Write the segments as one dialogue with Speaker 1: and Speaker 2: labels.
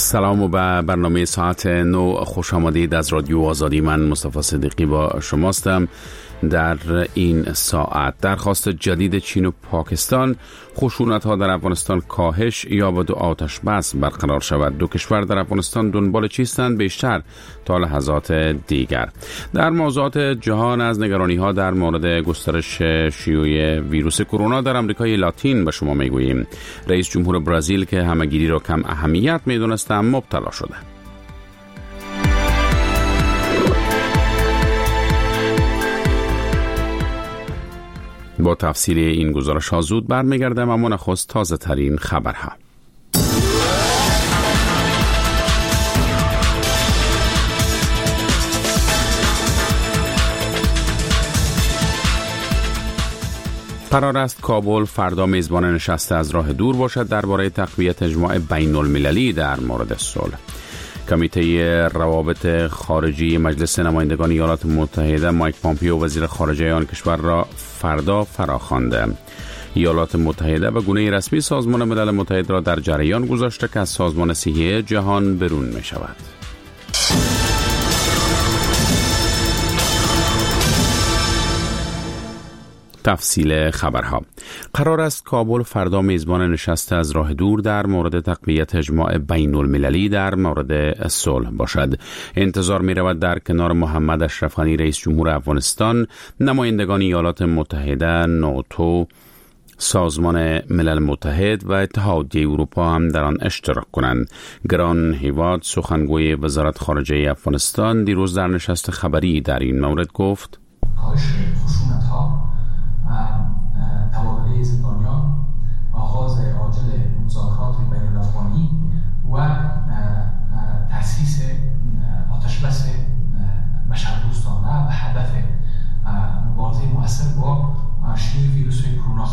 Speaker 1: سلام و به برنامه ساعت 9 خوش آمدید از رادیو آزادی. من مصطفی صدیقی با شماستم. در این ساعت درخواست جدید چین و پاکستان خشونت‌ها در افغانستان کاهش یابد و آتش بس برقرار شود. دو کشور در افغانستان دنبال چیستند بیشتر تا لحظات دیگر. در موضوعات جهان از نگرانی‌ها در مورد گسترش شیوع ویروس کرونا در آمریکای لاتین به شما میگوییم. رئیس جمهور برزیل که همه‌گیری را کم اهمیت می‌دانست مبتلا شده. با تفصیل این گزارش ها زود برمیگردم، اما نخست تازه ترین خبرها. قرار است کابل فردا میزبان نشست از راه دور باشد درباره تقویت اجماع بین المللی در مورد صلح. کمیته روابط خارجی مجلس نمایندگان ایالات متحده مایک پامپیو وزیر خارجه آن کشور را فردا فراخوانده. ایالات متحده به گونه رسمی سازمان ملل متحد را در جریان گذاشته که از سازمان صحی جهان برون می شود. تفصیل خبرها. قرار است کابل فردا میزبان نشست از راه دور در مورد تقویت اجماع بین المللی در مورد صلح باشد. انتظار می رود در کنار محمد اشرف غنی رئیس جمهور افغانستان، نمایندگان ایالات متحده، ناتو، سازمان ملل متحد و اتحادیه اروپا هم در آن اشتراک کنند. گران هیواد سخنگوی وزارت خارجه افغانستان دیروز در نشست خبری در این مورد گفت:
Speaker 2: تبادله زندانیان، آغاز عاجل مذاکرات بین الافغانی و تأسیس آتشبس بشردوستانه به هدف مبارزه مؤثر با شیوع ویروس کرونا.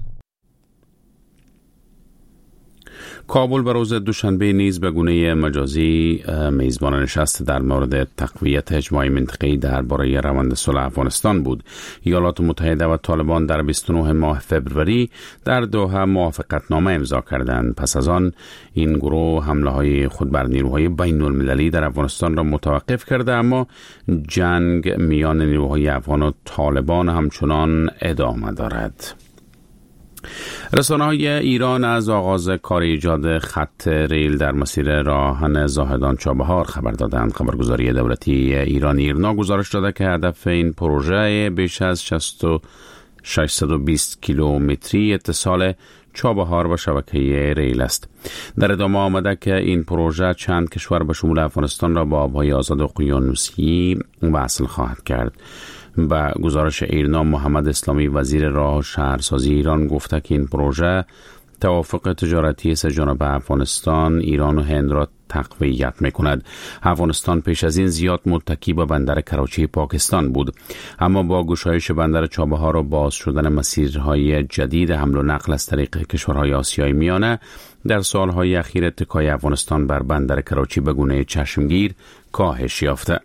Speaker 1: کابل به روز دوشنبه نیز به گونه مجازی میزبان نشست در مورد تقویت اجماع منطقه‌ای درباره روند صلح افغانستان بود. ایالات متحده و طالبان در 29 ماه فوریه در دوحه موافقتنامه امضا کردند. پس از آن این گروه حمله‌های خود بر نیروهای بین المللی در افغانستان را متوقف کرده، اما جنگ میان نیروهای افغان و طالبان همچنان ادامه دارد. رسانه‌های ایران از آغاز کار ایجاد خط ریل در مسیر راهن زاهدان چابهار خبر دادند. خبرگزاری دولتی ایران ایرنا گزارش داده که هدف این پروژه بیش از 620 کیلومتری اتصال چابهار به شبکه ریل است. در ادامه آمده که این پروژه چند کشور به شمول افغانستان را با آبهای آزاد اقیانوسی وصل خواهد کرد. با گزارش ایرنا محمد اسلامی وزیر راه و شهرسازی ایران گفته که این پروژه توافق تجارتی سه جانبه افغانستان، ایران و هند را تقویت می‌کند. افغانستان پیش از این زیاد متکی به بندر کراچی پاکستان بود، اما با گشایش بندر چابهار و باز شدن مسیرهای جدید حمل و نقل از طریق کشورهای آسیای میانه در سالهای اخیر اتکای افغانستان بر بندر کراچی به گونه چشمگیر کاهش یافته.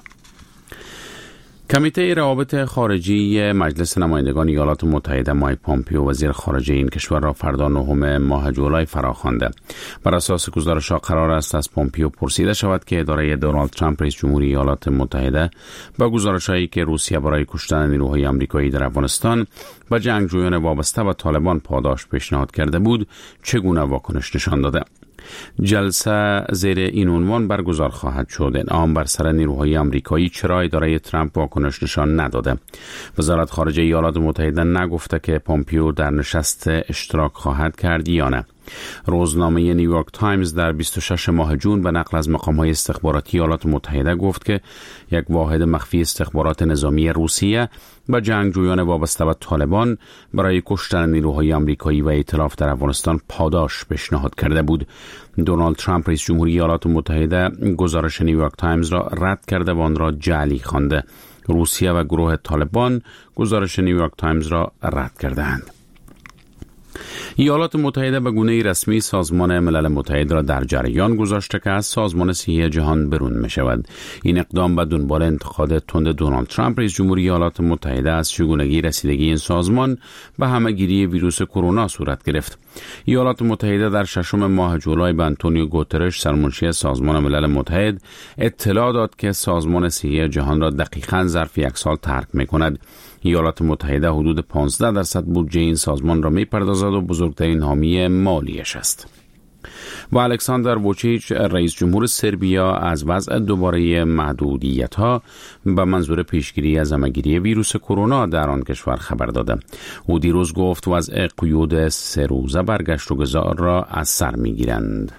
Speaker 1: کمیته روابط خارجی مجلس نمایندگان ایالات متحده مایک پامپیو وزیر خارجه این کشور را فردا 9 ماه جولای فراخوانده. بر اساس گزارش‌ها قرار است از پامپیو پرسیده شود که اداره دونالد ترامپ رئیس جمهوری ایالات متحده با گزارش‌هایی که روسیه برای کشتن نیروهای آمریکایی در افغانستان و جنگجویان وابسته به طالبان پاداش پیشنهاد کرده بود چگونه واکنش نشان داده. جلسه زیر این عنوان برگزار خواهد شد: انعام بر سر نیروهای آمریکایی، چرا اداره ترامپ واکنش نشان نداده؟ وزارت خارجه ایالات متحده نگفته که پامپیو در نشست اشتراک خواهد کرد یا نه. روزنامه نیویورک تایمز در 26 ماه جون به نقل از مقام‌های استخباراتی ایالات متحده گفت که یک واحد مخفی استخبارات نظامی روسیه و جنگجویان وابسته به طالبان برای کشتن نیروهای آمریکایی و ائتلاف در افغانستان پاداش پیشنهاد کرده بود. دونالد ترامپ رئیس جمهوری ایالات متحده گزارش نیویورک تایمز را رد کرده و آن را جعلی خوانده. روسیه و گروه طالبان گزارش نیویورک تایمز را رد کردند. ایالات متحده به گونه رسمی سازمان ملل متحد را در جریان گذاشته که از سازمان صحی جهان برون می شود. این اقدام به دنبال انتقاد تند دونالد ترامپ رئیس جمهوری ایالات متحده از چگونگی رسیدگی این سازمان به همه‌گیری ویروس کرونا صورت گرفت. ایالات متحده در ششم ماه جولای به آنتونیو گوترش سرمنشی سازمان ملل متحد اطلاع داد که سازمان صحی جهان را دقیقاً ظرف یک سال ترک می کند. ایالات متحده حدود 15% بودجه این سازمان را می‌پردازد و بزرگترین حامی مالیش است. و الکساندر ووچیچ رئیس جمهور سربیا از وضع دوباره محدودیت‌ها به منظور پیشگیری از همه‌گیری ویروس کرونا در آن کشور خبر داده. او دیروز گفت وضع قیود 3 روزه برگشت و گذار را از سر می‌گیرند.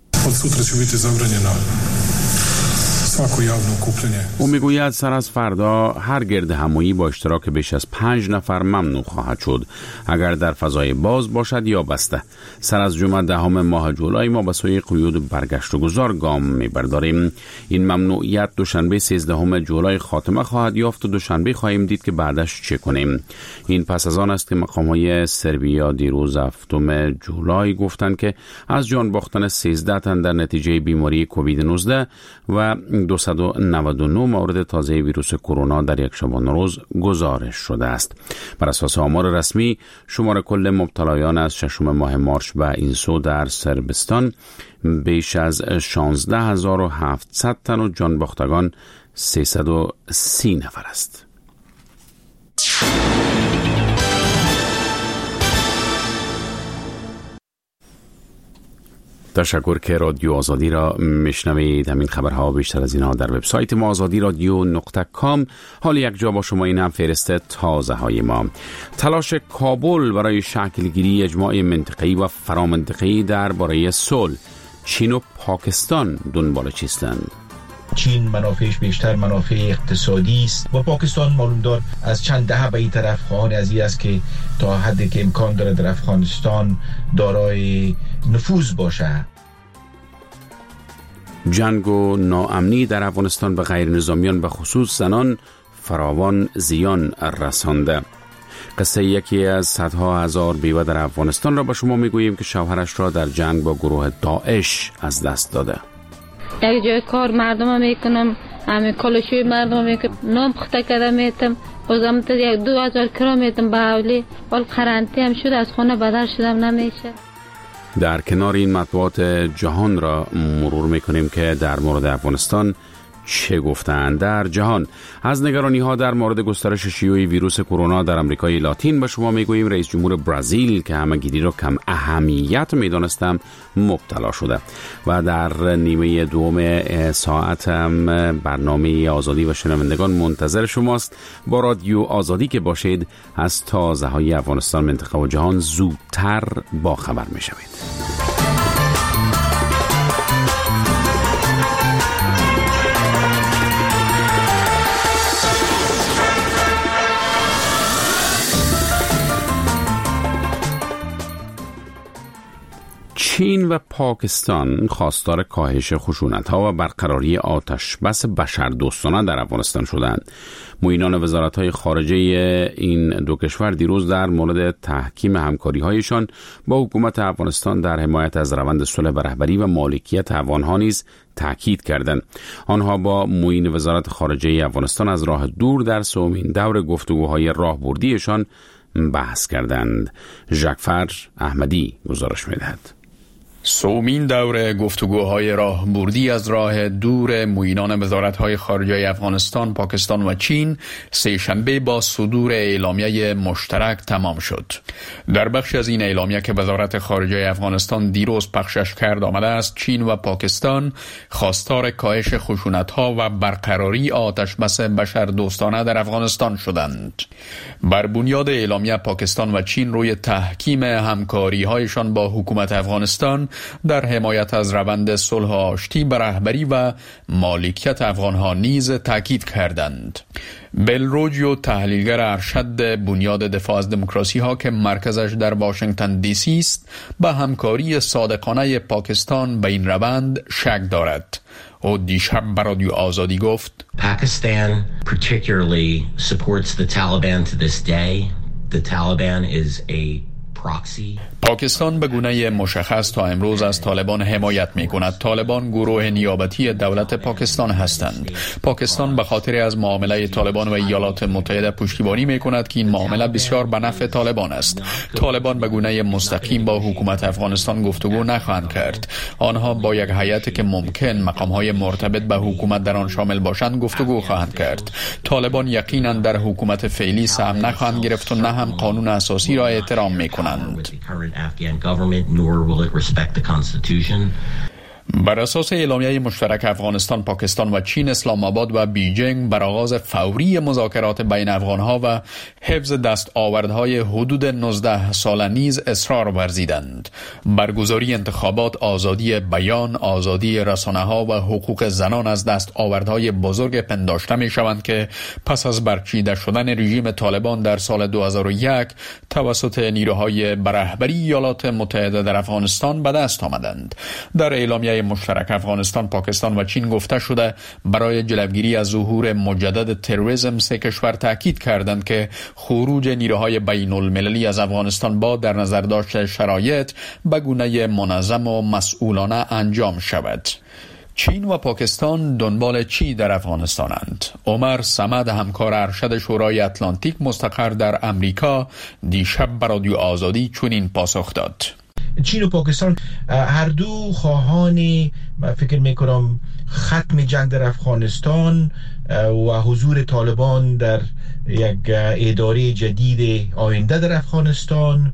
Speaker 1: او میگوید سر از فردا هر گرد همایی با اشتراک بیش از 5 نفر ممنوع خواهد شد، اگر در فضای باز باشد یا بسته. سر از جمعه 10 ماه جولای ما به سوی قیود برگشت و گذار گام میبرداریم. این ممنوعیت دوشنبه 13 جولای خاتمه خواهد یافت و دوشنبه خواهیم دید که بعدش چه کنیم. این پس از آن است که مقام‌های سربیا دیروز 7 جولای گفتند که از جان باختن 13 تن در نتیجه بیماری کووید 19 و 299 مورد تازه ویروس کرونا در یک شبانه روز گزارش شده است. بر اساس آمار رسمی شمار کل مبتلایان از 6 ماه مارچ به این سو در سربستان بیش از 16700 تن و جان باختگان 330 نفر است. تشکر که رادیو آزادی را میشنوید. همین خبرها بیشتر از اینها در وبسایت ما azadiradyo.com. حال یک جا با شما این هم فهرست تازه های ما. تلاش کابل برای شکلگیری اجماع منطقه‌ای و فرامنطقه‌ای درباره صلح. چین و پاکستان دنبال چیستند؟
Speaker 3: چین منافعش بیشتر منافع اقتصادی است و پاکستان معلوم دار از چند دهه به این طرف خواهان ازی است که تا حدی که امکان داره در افغانستان دارای نفوذ باشه.
Speaker 1: جنگ و ناامنی در افغانستان به غیر نظامیان به خصوص زنان فراوان زیان رسانده. قصه یکی از صدها هزار بیوه در افغانستان را به شما میگوییم که شوهرش را در جنگ با گروه داعش از دست داده.
Speaker 4: یک جای کار مردم میکنم، همه کلشوی مردم میکنم، نام پخته کرده میتم، بازم تا 2000 کرا میتم به حولی، ولی قرنطی هم شد از خانه بدر شدم نمیشه.
Speaker 1: در کنار این مطبوعات جهان را مرور میکنیم که در مورد افغانستان چه گفتند در جهان. از نگرانی ها در مورد گسترش شیوع ویروس کرونا در آمریکای لاتین به شما میگوییم رئیس جمهور برزیل که همه‌گیری را کم اهمیت میدانستم مبتلا شده. و در نیمه دوم ساعت هم برنامه آزادی و شنوندگان منتظر شماست. با رادیو آزادی که باشید از تازه های افغانستان، منطقه و جهان زودتر با خبر میشوید. چین و پاکستان خواستار کاهش خشونت‌ها و برقراری آتشبس بشردوستانه در افغانستان شدند. معینان وزارت‌های خارجه این دو کشور دیروز در مورد تحکیم همکاری‌هایشان با حکومت افغانستان در حمایت از روند صلح به رهبری و مالکیت افغان‌ها نیز تاکید کردند. آنها با معین وزارت خارجه افغانستان از راه دور در سومین دور گفتگوهای راهبردیشان بحث کردند. ژاکفر احمدی گزارش می‌دهد.
Speaker 5: سومین دور گفتگوهای راهبردی از راه دور معینان وزارت‌های خارجه افغانستان، پاکستان و چین سه‌شنبه با صدور اعلامیه مشترک تمام شد. در بخش از این اعلامیه که وزارت خارجه افغانستان دیروز پخشش کرد آمده است، چین و پاکستان خواستار کاهش خشونت‌ها و برقراری آتشبس بشردوستانه در افغانستان شدند. بر بنیاد اعلامیه پاکستان و چین روی تحکیم همکاری‌هایشان با حکومت افغانستان در حمایت از روند صلح آشتی به رهبری و مالکیت افغانها نیز تاکید کردند. بل روجیو، تحلیلگر ارشد بنیاد دفاع از دموکراسی ها که مرکزش در واشنگتن دی سی است، به همکاری صادقانه پاکستان به این روند شک دارد. او دیشب به رادیو آزادی گفت:
Speaker 6: Pakistan particularly supports the Taliban to this day. The Taliban is a
Speaker 5: پاکستان به گونه مشخص تا امروز از طالبان حمایت می کند. طالبان گروه نیابتی دولت پاکستان هستند. پاکستان به خاطر از معامله طالبان و ایالات متحده پشتیبانی می کند که این معامله بسیار به نفع طالبان است. طالبان به گونه مستقیم با حکومت افغانستان گفتگو نخواهند کرد. آنها با یک هیئت که ممکن مقامهای مرتبط به حکومت در آن شامل باشند گفتگو خواهند کرد. طالبان یقینا در حکومت فعلی سهم نخواهند گرفت و نه هم قانون اساسی را احترام می کنند. بر اساس اعلامیه مشترک افغانستان، پاکستان و چین، اسلام آباد و بیجینگ بر آغاز فوری مذاکرات بین افغانها و حفظ دستاوردهای حدود 19 ساله نیز اصرار ورزیدند. برگزاری انتخابات، آزادی بیان، آزادی رسانه‌ها و حقوق زنان از دستاوردهای بزرگ پنداشته می‌شوند که پس از برچیده شدن رژیم طالبان در سال 2001 توسط نیروهای به رهبری ایالات متحده در افغانستان به دست آمدند. در اعلامیه مشترک افغانستان، پاکستان و چین گفته شده برای جلوگیری از ظهور مجدد تروریسم سه کشور تاکید کردند که خروج نیروهای بین المللی از افغانستان با در نظر داشت شرایط به گونه منظم و مسئولانه انجام شود. چین و پاکستان دنبال چی در افغانستانند؟ عمر صمد، همکار ارشد شورای اتلانتیک مستقر در امریکا، دیشب به رادیو آزادی چنین پاسخ داد:
Speaker 3: چین و پاکستان هر دو خواهان فکر میکنم ختم جنگ در افغانستان و حضور طالبان در یک اداره جدید آینده در افغانستان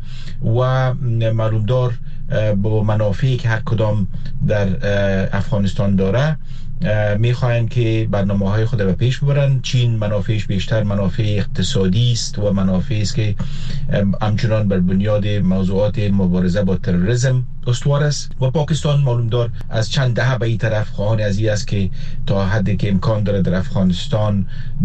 Speaker 3: و معلومدار با منافعی که هر کدام در افغانستان داره میخواهند که برنامه‌های خود به پیش ببرند. چین منافعش بیشتر منافع اقتصادی است و منافعی است که همچنان بر بنیاد موضوعات مبارزه با تروریسم استوار است و پاکستان معلومدار از چند دهه به این طرف خواهان از این است که تا حدی که امکان داره در افغانستان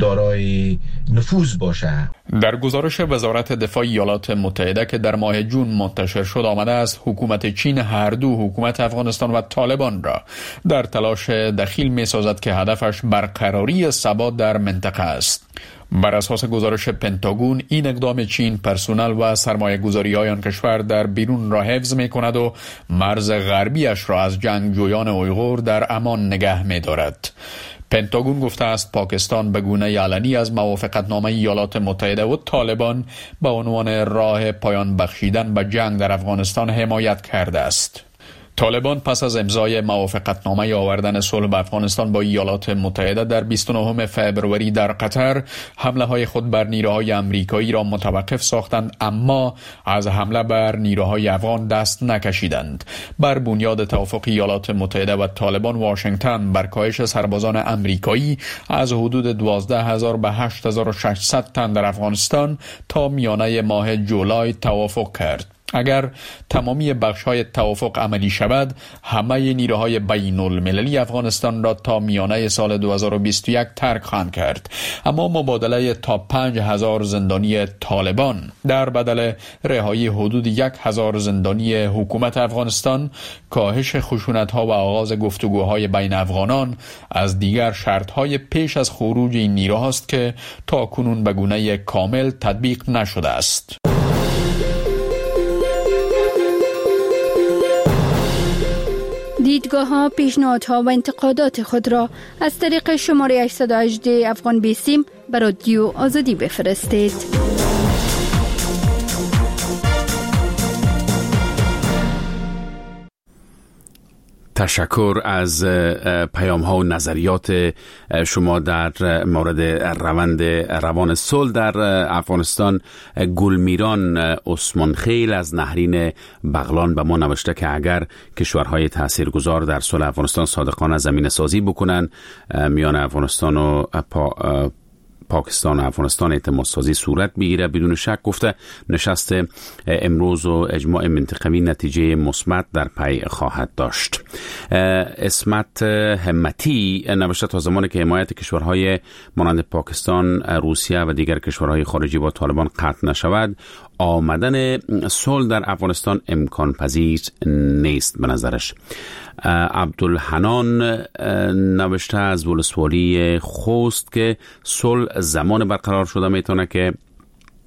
Speaker 3: دارای نفوذ باشه.
Speaker 5: در گزارش وزارت دفاع ایالات متحده که در ماه جون منتشر شد آمده است حکومت چین هر دو حکومت افغانستان و طالبان را در تلاش دخیل می سازد که هدفش برقراری ثبات در منطقه است. بر اساس گزارش پنتاگون این اقدام چین پرسنل و سرمایه گذاری آن کشور در بیرون را حفظ می کند و مرز غربیش را از جنگجویان اویغور در امان نگه می دارد. پنتاگون گفته است پاکستان به گونه علنی از موافقتنامه ایالات متحده و طالبان به عنوان راه پایان بخشیدن به جنگ در افغانستان حمایت کرده است. طالبان پس از امضای موافقتنامه آوردن صلح به افغانستان با ایالات متحده در 29 فوریه در قطر حمله های خود بر نیروهای امریکایی را متوقف ساختند، اما از حمله بر نیروهای افغان دست نکشیدند. بر بنیاد توافق ایالات متحده و طالبان، واشنگتن بر کاهش سربازان امریکایی از حدود 12,000 به 8,600 تن در افغانستان تا میانه ماه جولای توافق کرد. اگر تمامی بخش‌های توافق عملی شود، همه نیروهای بین المللی افغانستان را تا میانه سال 2021 ترک خواهند کرد. اما مبادله تا 5,000 زندانی طالبان در بدل رهایی حدود 1,000 زندانی حکومت افغانستان، کاهش خشونت‌ها و آغاز گفتگوهای بین افغانان از دیگر شرط‌های پیش از خروج این نیروهاست که تا کنون به گونه کامل تطبیق نشده است.
Speaker 6: دیدگاه‌ها، پیشنهادها و انتقادات خود را از طریق شماره 818 افغان بیسیم به رادیو آزادی بفرستید.
Speaker 1: تشکر از پیام ها و نظریات شما در مورد روان صلح در افغانستان. گلمیران عثمان خیل از نهرین بغلان به ما نوشته که اگر کشورهای تاثیرگذار در صلح افغانستان صادقانه زمینه سازی بکنن، میان افغانستان و پاکستان و افغانستان اعتماد سازی صورت میگیره. بدون شک گفته نشست امروز و اجماع منطقوی نتیجه مثبت در پی خواهد داشت. اسمت همتی نوشته تا زمانی که حمایت کشورهای مانند پاکستان، روسیه و دیگر کشورهای خارجی با طالبان قطع نشود، آمدن صلح در افغانستان امکان پذیر نیست به نظرش. عبدالحنان نوشته از ولسوالی خوست که صلح زمان برقرار شده میتونه که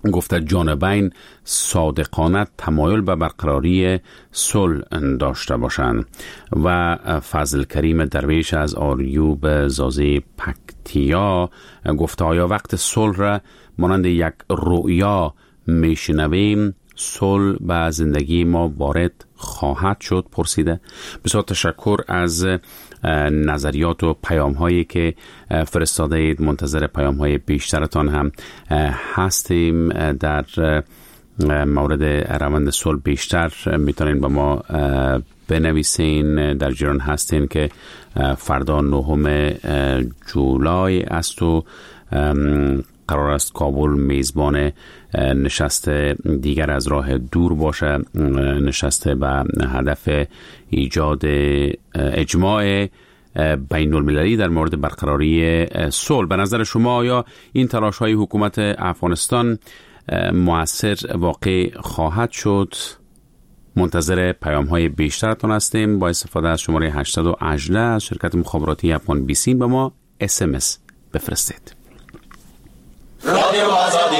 Speaker 1: گفته جانبین صادقانه تمایل به برقراری صلح داشته باشند و فضل کریم درویش از آریوب زازه پکتیا گفته آیا وقت صلح را مانند یک رؤیا میشنویم صلح به زندگی ما وارد خواهد شد پرسیده. بسیار تشکر از نظریات و پیام هایی که فرستاده اید. منتظر پیام های بیشترتان هم هستیم. در مورد روند صلح بیشتر میتونین به ما بنویسین. در جریان هستین که فردا 9 جولای است و قرار است کابل میزبان نشست دیگر از راه دور باشه، نشست به هدف ایجاد اجماع بین المللی در مورد برقراری صلح. به نظر شما آیا این تلاش های حکومت افغانستان مؤثر واقع خواهد شد؟ منتظر پیام های بیشترتون هستیم. با استفاده از شماره 818 از شرکت مخابراتی افغان بیسیم به ما SMS بفرستید. رادیو آزادی.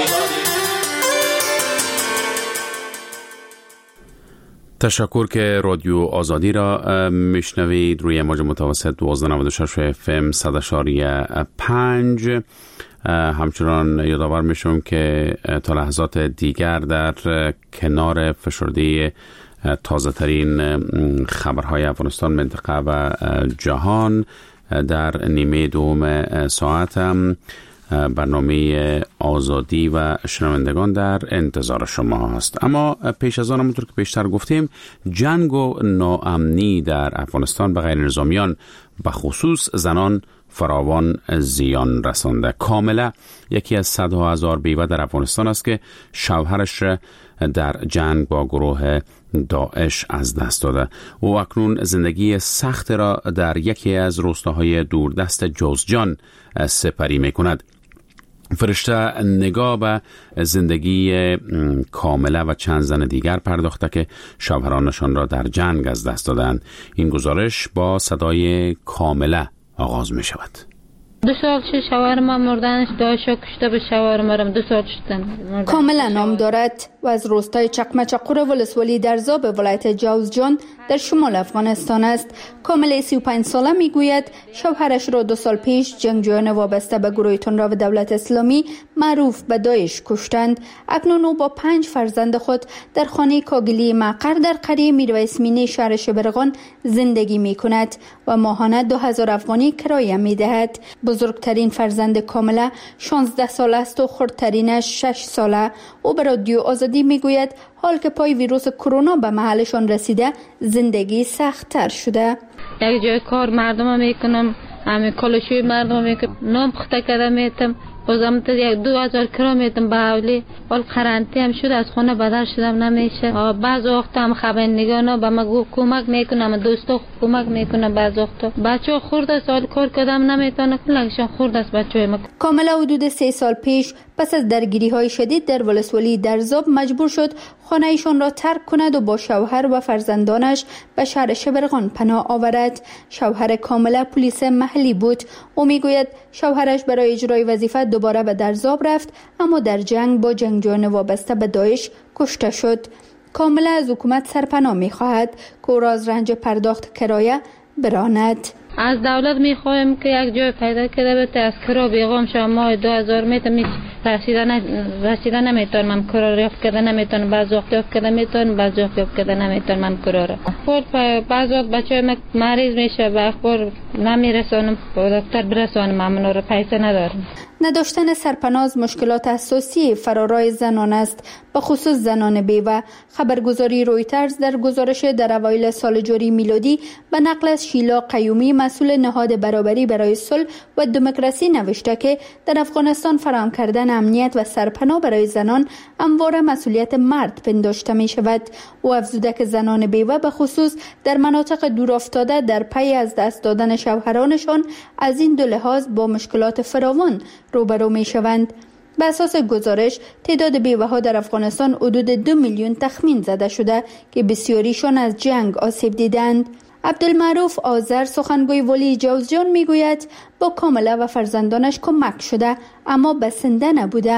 Speaker 1: تشکر که رادیو آزادی را میشنوید روی موج متوسط 1296 FM 100.5. همچنان یادآور میشم که تا لحظات دیگر در کنار فشرده تازه ترین خبرهای افغانستان، منطقه و جهان در نیمه دوم ساعت هم برنامه آزادی و شنوندگان در انتظار شما هست. اما پیش از آن همونطور که پیشتر گفتیم جنگ و ناامنی در افغانستان به غیر نظامیان به خصوص زنان فراوان زیان رسانده. کاملا یکی از صدها هزار بیوه در افغانستان است که شوهرش در جنگ با گروه داعش از دست داده. او اکنون زندگی سخت را در یکی از روستاهای دوردست جوزجان سپری می کند. فرشته نگاه به زندگی کامله و چند زن دیگر پرداخته که شوهرانشان را در جنگ از دست دادند. این گزارش با صدای کامله آغاز می شود.
Speaker 4: 2 سال شوهر ما مردنش داشت کشته به شوهر مرم 2 سال شدن.
Speaker 6: کاملا نام دارد و از روستای چقمچقور ولسوالی در زاب ولایت جوزجان در شمال افغانستان است. کاملا 35 ساله میگوید شوهرش را 2 سال پیش جنگجویان وابسته به گروه تندرو دولت اسلامی معروف به داعش کشتند. اکنون او با 5 فرزند خود در خانه کاگلی مقر در قریه میرویس مینی شهر شبرغان زندگی می کند و ماهانه 2000 افغانی کرایه می دهد. بزرگترین فرزند کاملا 16 ساله است و خردترینش 6 ساله. او به رادیو آزادی میگوید حال که پای ویروس کرونا به محلشان رسیده زندگی سخت تر شده.
Speaker 4: یک جای کار مردم میکنم، همه کالشوی مردم میکنم، نام پخته کرده میتم، بازم تا 2000 کرا میتم به حولی. حال قرنطینه هم شده، از خونه بدر شدم نمیشه. بعض وقت هم خبرنگارا به ما کمک میکنم، دوستا کمک میکنم. بعض وقت بچه‌ها خورد است، حال کار کردم نمیتونه، کلشون خورد است بچه‌های ما.
Speaker 6: کاملا حدود 3 سال پیش پس از درگیری‌های شدید در ولسوالی درزاب مجبور شد خانه ایشان را ترک کند و با شوهر و فرزندانش به شهر شبرغان پناه آورد. شوهر کاملا پلیس محلی بود. او میگوید شوهرش برای اجرای وظیفه دوباره به درزاب رفت، اما در جنگ با جنگجویان وابسته به داعش کشته شد. کاملا از حکومت سرپناه می‌خواهد که او را از رنج پرداخت کرایه براند.
Speaker 4: از دولت میخوایم که یک جای پیدا کرده بته از کرا بیغام شما ماه 2000 میتونم رسیده نمیتونم کرا را یافت کرده نمیتونم، بعض وقت یافت کرده میتونم، بعض وقت یافت کرده نمیتونم کرا را. بعض وقت بچه مریض میشه به اخبار نمیرسانم، دکتر برسانم، امنا را پیسه ندارم.
Speaker 6: نداشتن سرپناه مشکلات اساسی فرارای زنان است، به خصوص زنان بیوه. خبرگزاری رویترز در گزارش در اوایل سال جاری میلادی به نقل از شیلا قیومی مسئول نهاد برابری برای صلح و دموکراسی نوشته که در افغانستان فراهم کردن امنیت و سرپناه برای زنان همواره مسئولیت مرد پنداشته می شود. او افزوده که زنان بیوه به خصوص در مناطق دورافتاده در پی از دست دادن شوهرانشان از این 2 لحاظ با مشکلات فراوان روبرو می شوند. به اساس گزارش تعداد بیوه‌ها در افغانستان حدود 2 میلیون تخمین زده شده که بسیاریشان از جنگ آسیب دیدند. عبدالمعروف آذر سخنگوی ولی جوزجان میگوید با کاملا و فرزندانش کمک شده اما بسنده نبوده.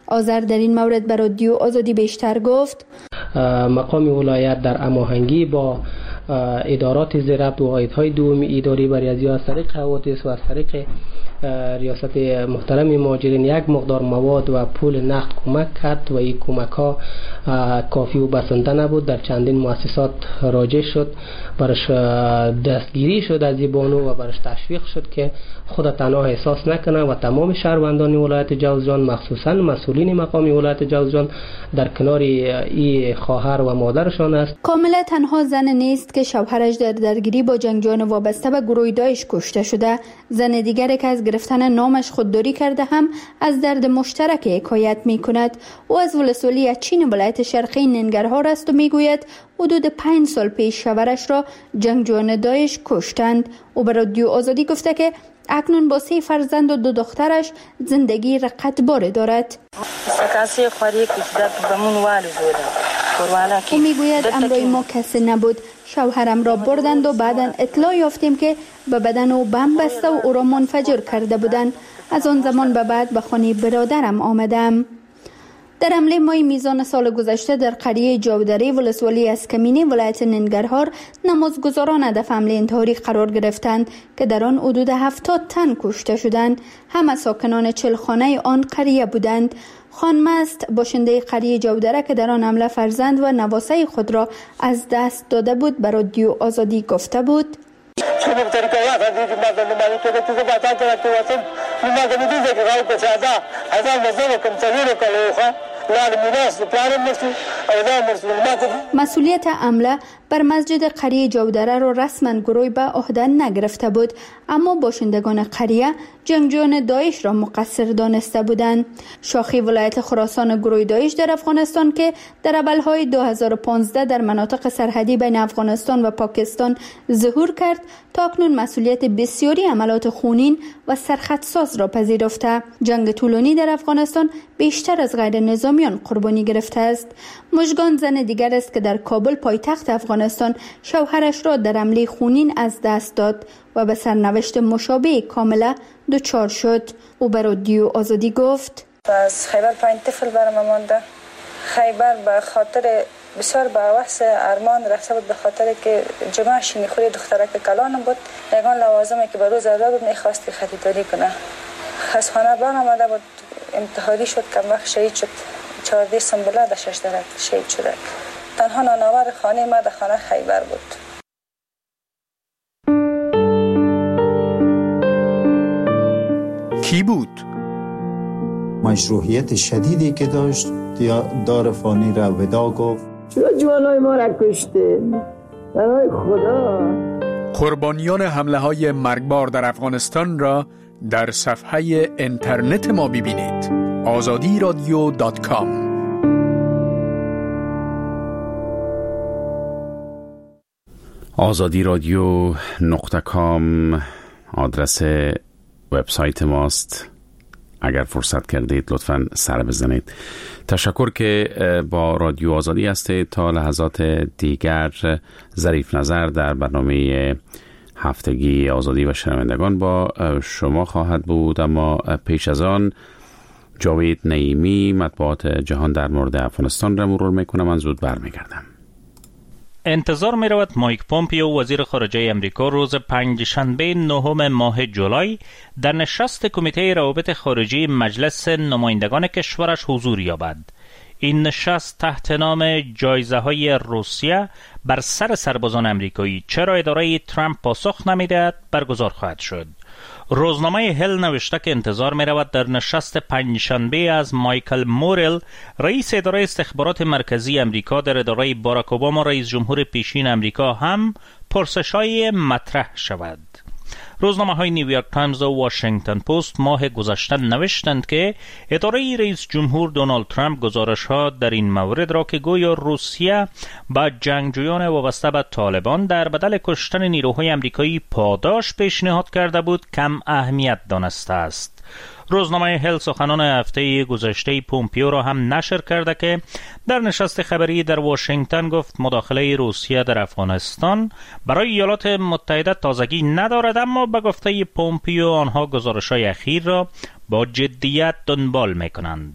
Speaker 6: آذر در این مورد به رادیو آزادی بیشتر گفت.
Speaker 7: مقام ولایت در هماهنگی با ادارات زیربط و واحدهای دومی اداری بر ریاضی از طریق حوادث و از طریق ریاست محترم مهاجرین یک مقدار مواد و پول نقد کمک کرد و این کمک ها کافی و بسنده نبود. در چندین مؤسسات راجع شد، برش دستگیری شد از این بانو و برش تشویق شد که خود تنها احساس نکنه و تمام شهروندان ولایت جوزجان مخصوصا مسئولین مقام ولایت جوزجان در کنار این خواهر و مادرشان است.
Speaker 6: کاملا تنها زن نیست که شوهرش در درگیری با جنگجویان وابسته به گروه داعش کشته شده. زن دیگری که از گرفتن نامش خودداری کرده هم از درد مشترک حکایت می کند. او از ولسوالی چین ولایت شرقی ننگرهار است و می گوید حدود 5 سال پیش شوهرش را جنگجویان داعش کشتند. او به رادیو آزادی گفته که اکنون با 3 فرزند و 2 دخترش زندگی رقتبار دارد. او میگوید امروی ما کسی نبود. شوهرم را بردند و بعدا اطلاع یافتیم که به بدن او بم بسته و او را منفجر کرده بودند. از آن زمان به بعد به خانه برادرم آمدم. در حمله ماه میزان سال گذشته در قریه جاودری ولسوالی اسکمینی ولایت ننگرهار نمازگزاران هدف حمله انتحاری قرار گرفتند که در آن حدود 70 تن کشته شدند. همه ساکنان 40 خانه آن قریه بودند. خانم است باشنده قریه جاودره که در آن حمله فرزند و نواسه خود را از دست داده بود به رادیو آزادی گفته بود. مسئولیت حمله بر مسجد قریه جاودره را رسما گروه به عهده نگرفته بود، اما باشندگان قریه جنگجویان داعش را مقصر دانسته بودند. شاخه ولایت خراسان گروه داعش در افغانستان که در اولهای 2015 در مناطق سرحدی بین افغانستان و پاکستان ظهور کرد، تا اکنون مسئولیت بسیاری عملات خونین و سرخطساز را پذیرفته. جنگ طولانی در افغانستان بیشتر از غیر نظامیان قربانی گرفته است. مژگان زن دیگر است که در کابل پایتخت افغانستان شوهرش را در حمله خونین از دست داد و به سرنوشت مشابه کاملا دچار شد. او به رادیو آزادی گفت:
Speaker 8: از خیبر 5 طفل برام مانده. خیبر به خاطر بسیار به وحث ارمان رفته بود، به خاطر که جمعه شینخوری دخترک کلانم بود. یگان لوازمی که به روز اول بود میخواست خریداری کنه. از خانه بان آمده بود، انتحاری شد، کم وقت شهید شد. 14 سنبله در 6 درک شهید شده. تنها نانآور خانه ما در خانه خیبر بود.
Speaker 5: کی بود؟
Speaker 9: مشروعیت شدیدی که داشت دار فانی را ودا گفت.
Speaker 10: چرا جوانای ما را کشته؟ برای خدا.
Speaker 5: قربانیان حمله های مرگبار در افغانستان را در صفحه اینترنت ما ببینید: azadiradio.com.
Speaker 1: azadiradio.com آدرس وبسایت ماست. اگر فرصت کردید لطفاً سر بزنید. تشکر که با رادیو آزادی هستید. تا لحظات دیگر ظریف نظر در برنامه هفتگی آزادی و شنوندگان با شما خواهد بود، اما پیش از آن جاوید نعیمی مطبوعات جهان در مورد افغانستان را مرور میکنم. من زود برمیگردم.
Speaker 11: انتظار می رود مایک پومپیو وزیر خارجه امریکا روز پنجشنبه 9 ماه جولای در نشست کمیته روابط خارجی مجلس نمایندگان کشورش حضور یابد. این نشست تحت نام جایزه های روسیه بر سر سربازان امریکایی چرا اداره ترامپ پاسخ نمیدهد برگزار خواهد شد. روزنامه هل نوشته که انتظار می رود در نشست پنجشنبه از مایکل مورل رئیس اداره استخبارات مرکزی امریکا در اداره باراک اوباما رئیس جمهور پیشین امریکا هم پرسش‌های مطرح شود. روزنامه های نیویورک تایمز و واشنگتن پست ماه گذشته نوشتند که اداره رئیس جمهور دونالد ترامپ گزارش ها در این مورد را که گویا روسیه با جنگجویان وابسته به طالبان در بدل کشتن نیروهای امریکایی پاداش پیشنهاد کرده بود کم اهمیت دانسته است. روزنامه هل سخنان هفته گذشته پومپیو را هم نشر کرده که در نشست خبری در واشنگتن گفت مداخله روسیه در افغانستان برای ایالات متحده تازگی ندارد، اما به گفته پومپیو آنها گزارش‌های اخیر را با جدیت دنبال می‌کنند.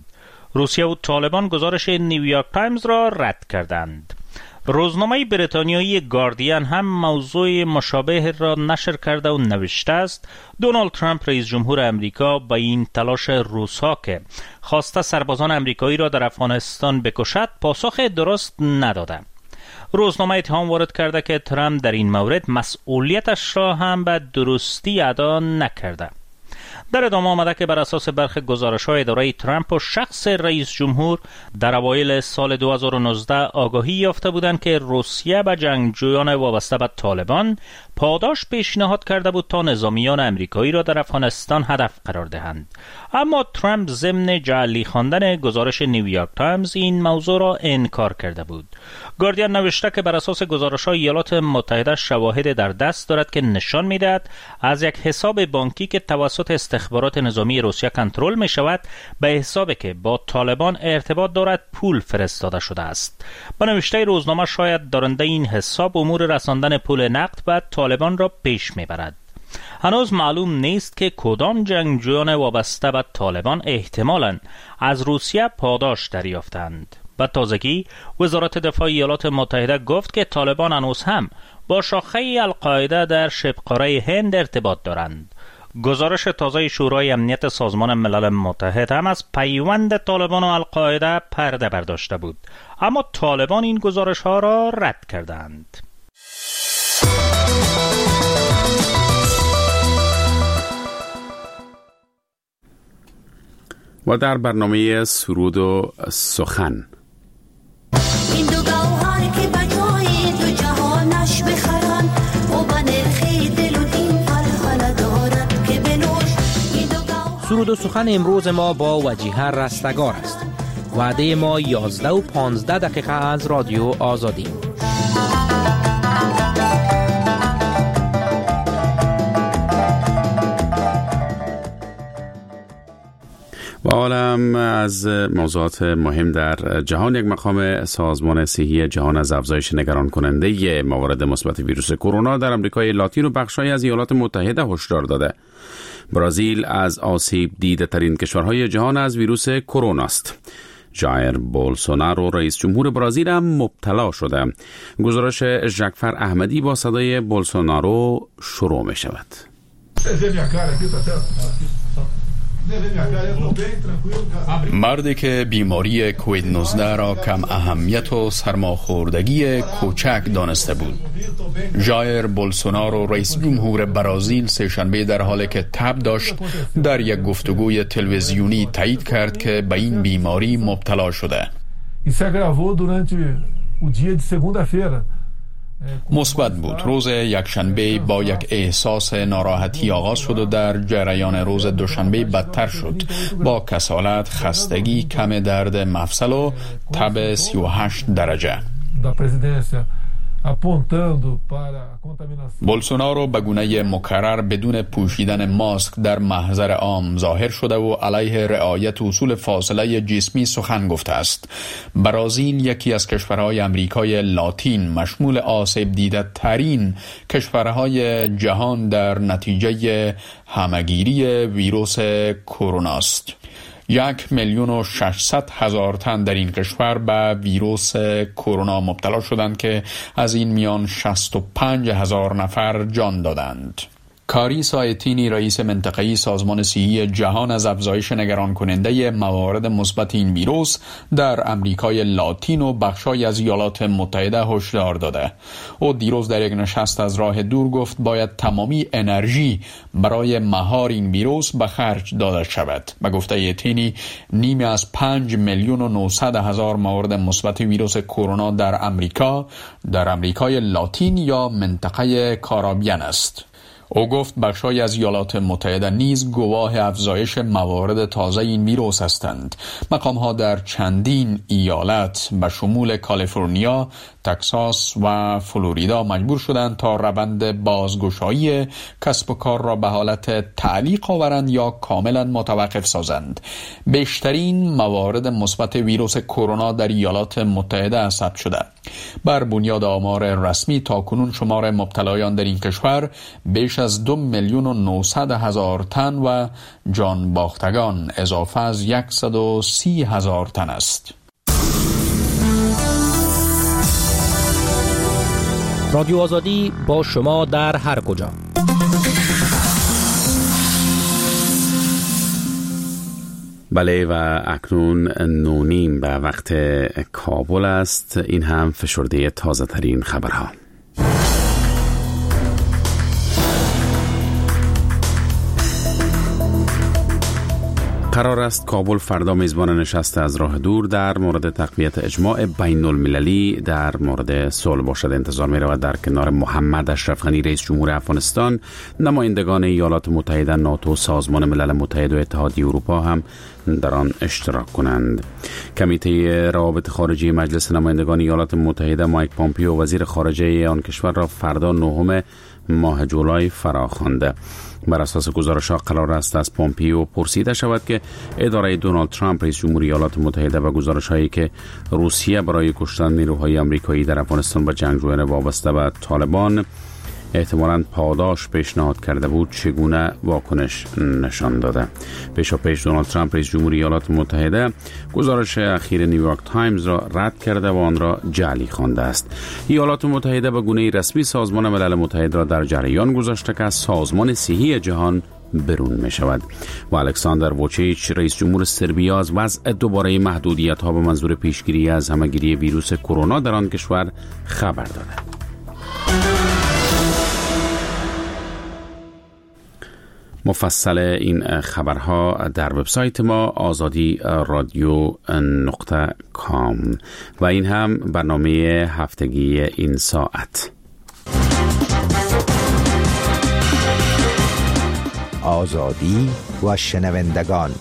Speaker 11: روسیه و طالبان گزارش نیویورک تایمز را رد کردند. روزنامه بریتانیایی گاردین هم موضوع مشابه را نشر کرده و نوشته است دونالد ترامپ رئیس جمهور امریکا با این تلاش روس‌ها که خواسته سربازان امریکایی را در افغانستان بکشد پاسخ درست نداده. روزنامه اتهام وارد کرده که ترامپ در این مورد مسئولیتش را هم به درستی ادا نکرده. در ادامه آمده که بر اساس برخی گزارش‌های اداره ترامپ و شخص رئیس جمهور در اوایل سال 2019 آگاهی یافته بودند که روسیه به جنگجویان وابسته به طالبان پاداش پیشنهاد کرده بود تا نظامیان امریکایی را در افغانستان هدف قرار دهند. اما ترامپ ضمن جعلی خواندن گزارش نیویورک تایمز این موضوع را انکار کرده بود. گاردین نوشته که بر اساس گزارش‌های ایالات متحده شواهد در دست دارد که نشان می‌دهد از یک حساب بانکی که توسط استخبارات نظامی روسیه کنترل می‌شود به حسابی که با طالبان ارتباط دارد پول فرستاده شده است. با نوشته روزنامه شاید دارنده این حساب امور رساندن پول نقد به طالبان را پیش می‌برد. هنوز معلوم نیست که کدام جنگجویان وابسته به طالبان احتمالاً از روسیه پاداش دریافتند. به تازگی وزارت دفاع ایالات متحده گفت که طالبان هنوز هم با شاخه القاعده در شبه‌قاره هند ارتباط دارند. گزارش تازه شورای امنیت سازمان ملل متحد هم از پیوند طالبان و القاعده پرده برداشته بود، اما طالبان این گزارش ها را رد کردند.
Speaker 1: و در برنامه سرود و سخن
Speaker 12: این دو گوهر که بجای دو جهانش بخرن و به نرخی دل و دین فرحل دارد که بنوش.
Speaker 13: سرود و سخن امروز ما با وجیه رستگار است. وعده ما 11 و 15 دقیقه از رادیو آزادی.
Speaker 1: و عالم از موضوعات مهم در جهان. یک مقام سازمان صحی جهان از افزایش نگران کننده موارد مثبت ویروس کرونا در آمریکای لاتین و بخش‌هایی از ایالات متحده هشدار داده. برزیل از آسیب دیده ترین کشورهای جهان از ویروس کرونا است. جایر بولسونارو رئیس جمهور برزیل هم مبتلا شده. گزارش ژکفر احمدی با صدای بولسونارو شروع می شود.
Speaker 5: مردی که بیماری کووید 19 را کم اهمیت و سرماخوردگی کوچک دانسته بود. جایر بولسونارو رئیس جمهور برزیل سه‌شنبه در حالی که تب داشت در یک گفتگوی تلویزیونی تایید کرد که به این بیماری مبتلا شده. مثبت بود. روز یکشنبه با یک احساس ناراحتی آغاز شد و در جریان روز دوشنبه بدتر شد با کسالت، خستگی، کم درد مفصل و تب 38 درجه. بولسونارو به گونه مکرر بدون پوشیدن ماسک در محضر عام ظاهر شده و علیه رعایت اصول فاصله جسمی سخن گفته است. برزیل یکی از کشورهای امریکای لاتین مشمول آسیب دیده ترین کشورهای جهان در نتیجه همهگیری ویروس کرونا است. 1,600,000 تن در این کشور به ویروس کرونا مبتلا شدند که از این میان 65,000 نفر جان دادند. کاری سایتینی رئیس منطقه‌ای سازمان صحی جهان از افزایش نگران کننده موارد مثبت این ویروس در امریکای لاتین و بخشای از ایالات متحده هشدار داده. او دیروز در یک نشست از راه دور گفت باید تمامی انرژی برای مهار این ویروس به خرج داده شود. به گفته ایتینی نیمی از 5,900,000 موارد مثبت ویروس کرونا در امریکای لاتین یا منطقه کارائیبیان است. او گفت بخشای از ایالات متحده نیز گواه افزایش موارد تازه این ویروس هستند. مقام‌ها در چندین ایالت به شمول کالیفرنیا، تگزاس و فلوریدا مجبور شدند تا روند بازگشایی کسب و کار را به حالت تعلیق آورند یا کاملا متوقف سازند. بیشترین موارد مثبت ویروس کرونا در ایالات متحده ثبت شده. بر بنیاد آمار رسمی تاکنون شمار مبتلایان در این کشور بیش از 2,900,000 تن و جان باختگان اضافه از 130,000 تن است.
Speaker 13: رادیو آزادی با شما در هر کجا.
Speaker 1: بله و اکنون 9:30 به وقت کابل است. این هم فشرده تازه ترین خبرها. قرار است کابل فردا میزبان نشست از راه دور در مورد تقویت اجماع بین المللی در مورد صلح باشد. انتظار می رود در کنار محمد اشرف غنی رئیس جمهور افغانستان، نمایندگان ایالات متحده، ناتو، سازمان ملل متحد و اتحادیه اروپا هم در آن اشتراک کنند. کمیته روابط خارجی مجلس نمایندگان ایالات متحده مایک پامپیو وزیر خارجه آن کشور را فردا 9 ماه جولای فراخوانده. بر اساس گزارش‌ها قرار است از پامپیو پرسیده شود که اداره دونالد ترامپ رئیس جمهور ایالات متحده و گزارش‌هایی که روسیه برای کشتن نیروهای آمریکایی در افغانستان و جنگجویان وابسته به طالبان احتمالاً پاداش پیشنهاد کرده بود چگونه واکنش نشان داده. پیشاپیش دونالد ترامپ رئیس جمهور ایالات متحده گزارش اخیر نیویورک تایمز را رد کرده و آن را جعلی خوانده است. ایالات متحده به گونه‌ای رسمی سازمان ملل متحد را در جریان گذاشته که از سازمان صحی جهان برون می شود و الکساندر ووچیچ رئیس جمهور سربیا از وضع دوباره محدودیت ها به منظور پیشگیری از همهگیری ویروس کرونا در آن کشور خبر داده. مفصل این خبرها در وبسایت ما azadi.radio.com و این هم برنامه هفتگی این ساعت.
Speaker 14: آزادی و شنوندگان.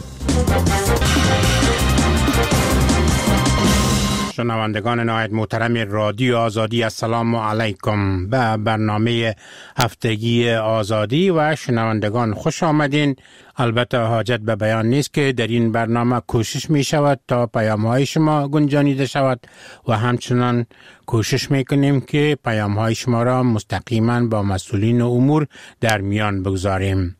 Speaker 15: شنوندگان نهایت محترم رادیو آزادی، السلام علیکم. به برنامه هفتگی آزادی و شنوندگان خوش آمدین. البته حاجت به بیان نیست که در این برنامه کوشش می شود تا پیام‌های شما گنجانیده شود و همچنان کوشش می کنیم که پیام‌های شما را مستقیما با مسئولین امور در میان بگذاریم.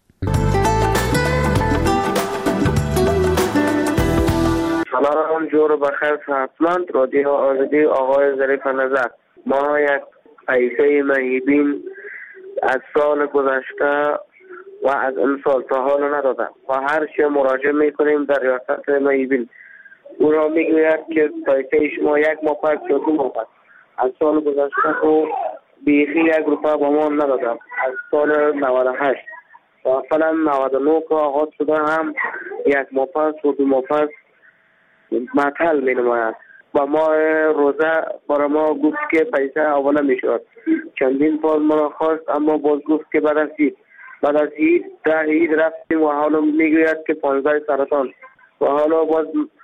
Speaker 16: سلام، جور بخیر صحتمند. رادیو آزادی، آقای ظریف نظر. ما یک پیسه مهیبین از سال گذشته و از این سال تا حال ندادم و هر چه مراجعه میکنیم در ریاست مهیبین او را میگوید که پیسه شما 1 ماه پس یا 2 ماه پس. از سال گذشته تو بیخی 1 روپیه با ما ندادم. از سال 98 تا فعلا 99 که آغاز شده هم 1 ماه پس و 2 ماه پس معطل می نماید و ما روزه برای ما گفت که پیسه اولا می شود. چندین بار ما خواست اما باز گفت که بعد از عید رفتیم و حالا می گوید که 15 سرطان و حالا باز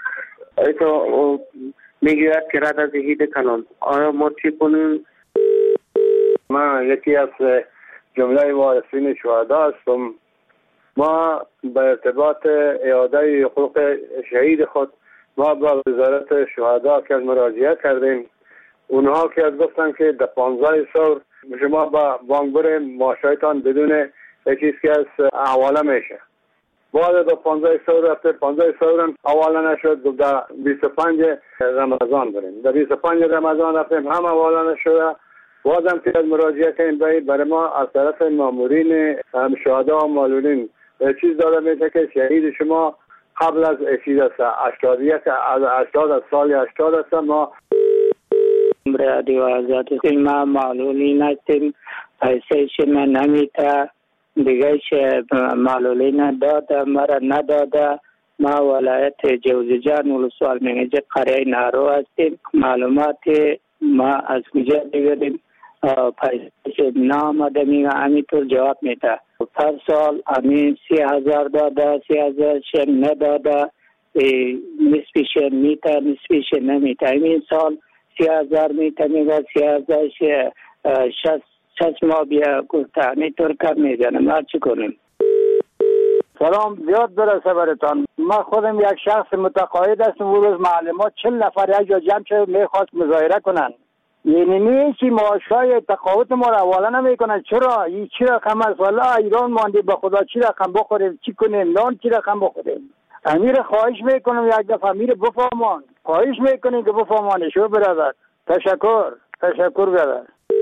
Speaker 16: می گوید که رد از عید کنم. آیا ما چی کنیم؟
Speaker 17: من یکی از جمله وارثین شهدا هستم. ما به ارتباط اعاده حقوق شهید خود ما با وزارت شهدا که مراجعه کردیم. اونها که از گفتن که در 15 سال شما با بانک برین معاشایتان بدون چیزی که از حواله میشه. بعد در 15 سال رفته 15 سال حواله نشد. در 25 رمضان بریم. در 25 رمضان رفتیم هم حواله نشد. بازم که از مراجعه کردیم برای ما از طرف مامورین شهدا و معلولین چیز داده میشه که شهید شما قبل از چیز است 80 از سال 80 است. ما
Speaker 18: رادیو آزادی ما معلولین هستیم. پیسه شما نمیده دیگه چه معلولین داده مرا نداده. ما ولایت جوزجان ولسوال منیجه قریه نارو هستیم. معلومات ما از کجا بگیریم؟ پیسه نامده میگه همینطور جواب میده. هر سال همین 30,000 داده 30,000 نداده. نسبیش میده نسبیش نمیده. این سال 30,000 میده میگه 30,000 60 ماه بیا گفته همینطور کار میزنه. ما چی کنیم؟
Speaker 19: سلام، زیاد برسه برتان. ما خودم یک شخص متقاعد هستم. او روز معلمات 40 نفر یک جا جمع شد میخواست مظاهره کنن. یعنی نیست که معاشهای تقاوت ما را حواله نمیکنن. چرا؟ این چی رقم است؟ والا ایران مانده، به خدا چی رقم بخوریم؟ چی کنیم؟ نان چی رقم بخوریم؟ امیر خواهش میکنم یک دفعه امیر بفهمان، خواهش میکنیم که بفهمانه. شو برادر، تشکر برادر.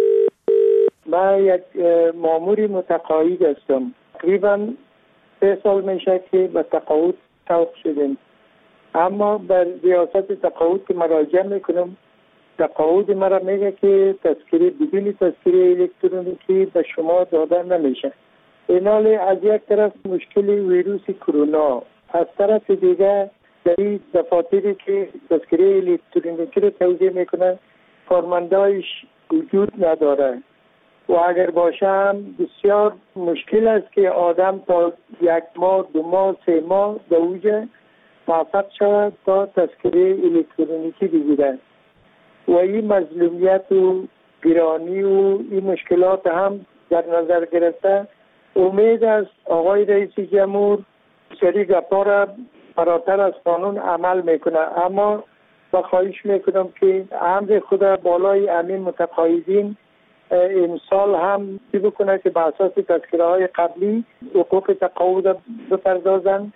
Speaker 20: من یک ماموری متقاعد هستم. تقریبا 3 سال میشه که به تقاعد توقف شدیم، اما بر ریاست تقاعد که مراجعه میکنم، تقاعد مرا میگه که تذکره بدون تذکره الکترونیکی به شما داده نمیشه. اینال از یک طرف مشکل ویروس کرونا، از طرف دیگه در این دفاتری که تذکره الکترونیکی رو توزیع میکنن کارمندایش وجود نداره و اگر باشه هم بسیار مشکل است که آدم تا 1 ماه 2 ماه 3 ماه به اوج موفق شود تا تذکره الکترونیکی بگیرد و این مظلومیت و گرانی و این مشکلات هم در نظر گرفته امید است آقای رئیس جمهور سری گپا را فراتر از قانون عمل میکنه. اما با خواهش میکنم که امر خدا بالای امین متقاعدین امسال هم بکنه که به اساس تذکره های قبلی حقوق تقاعد بپردازند.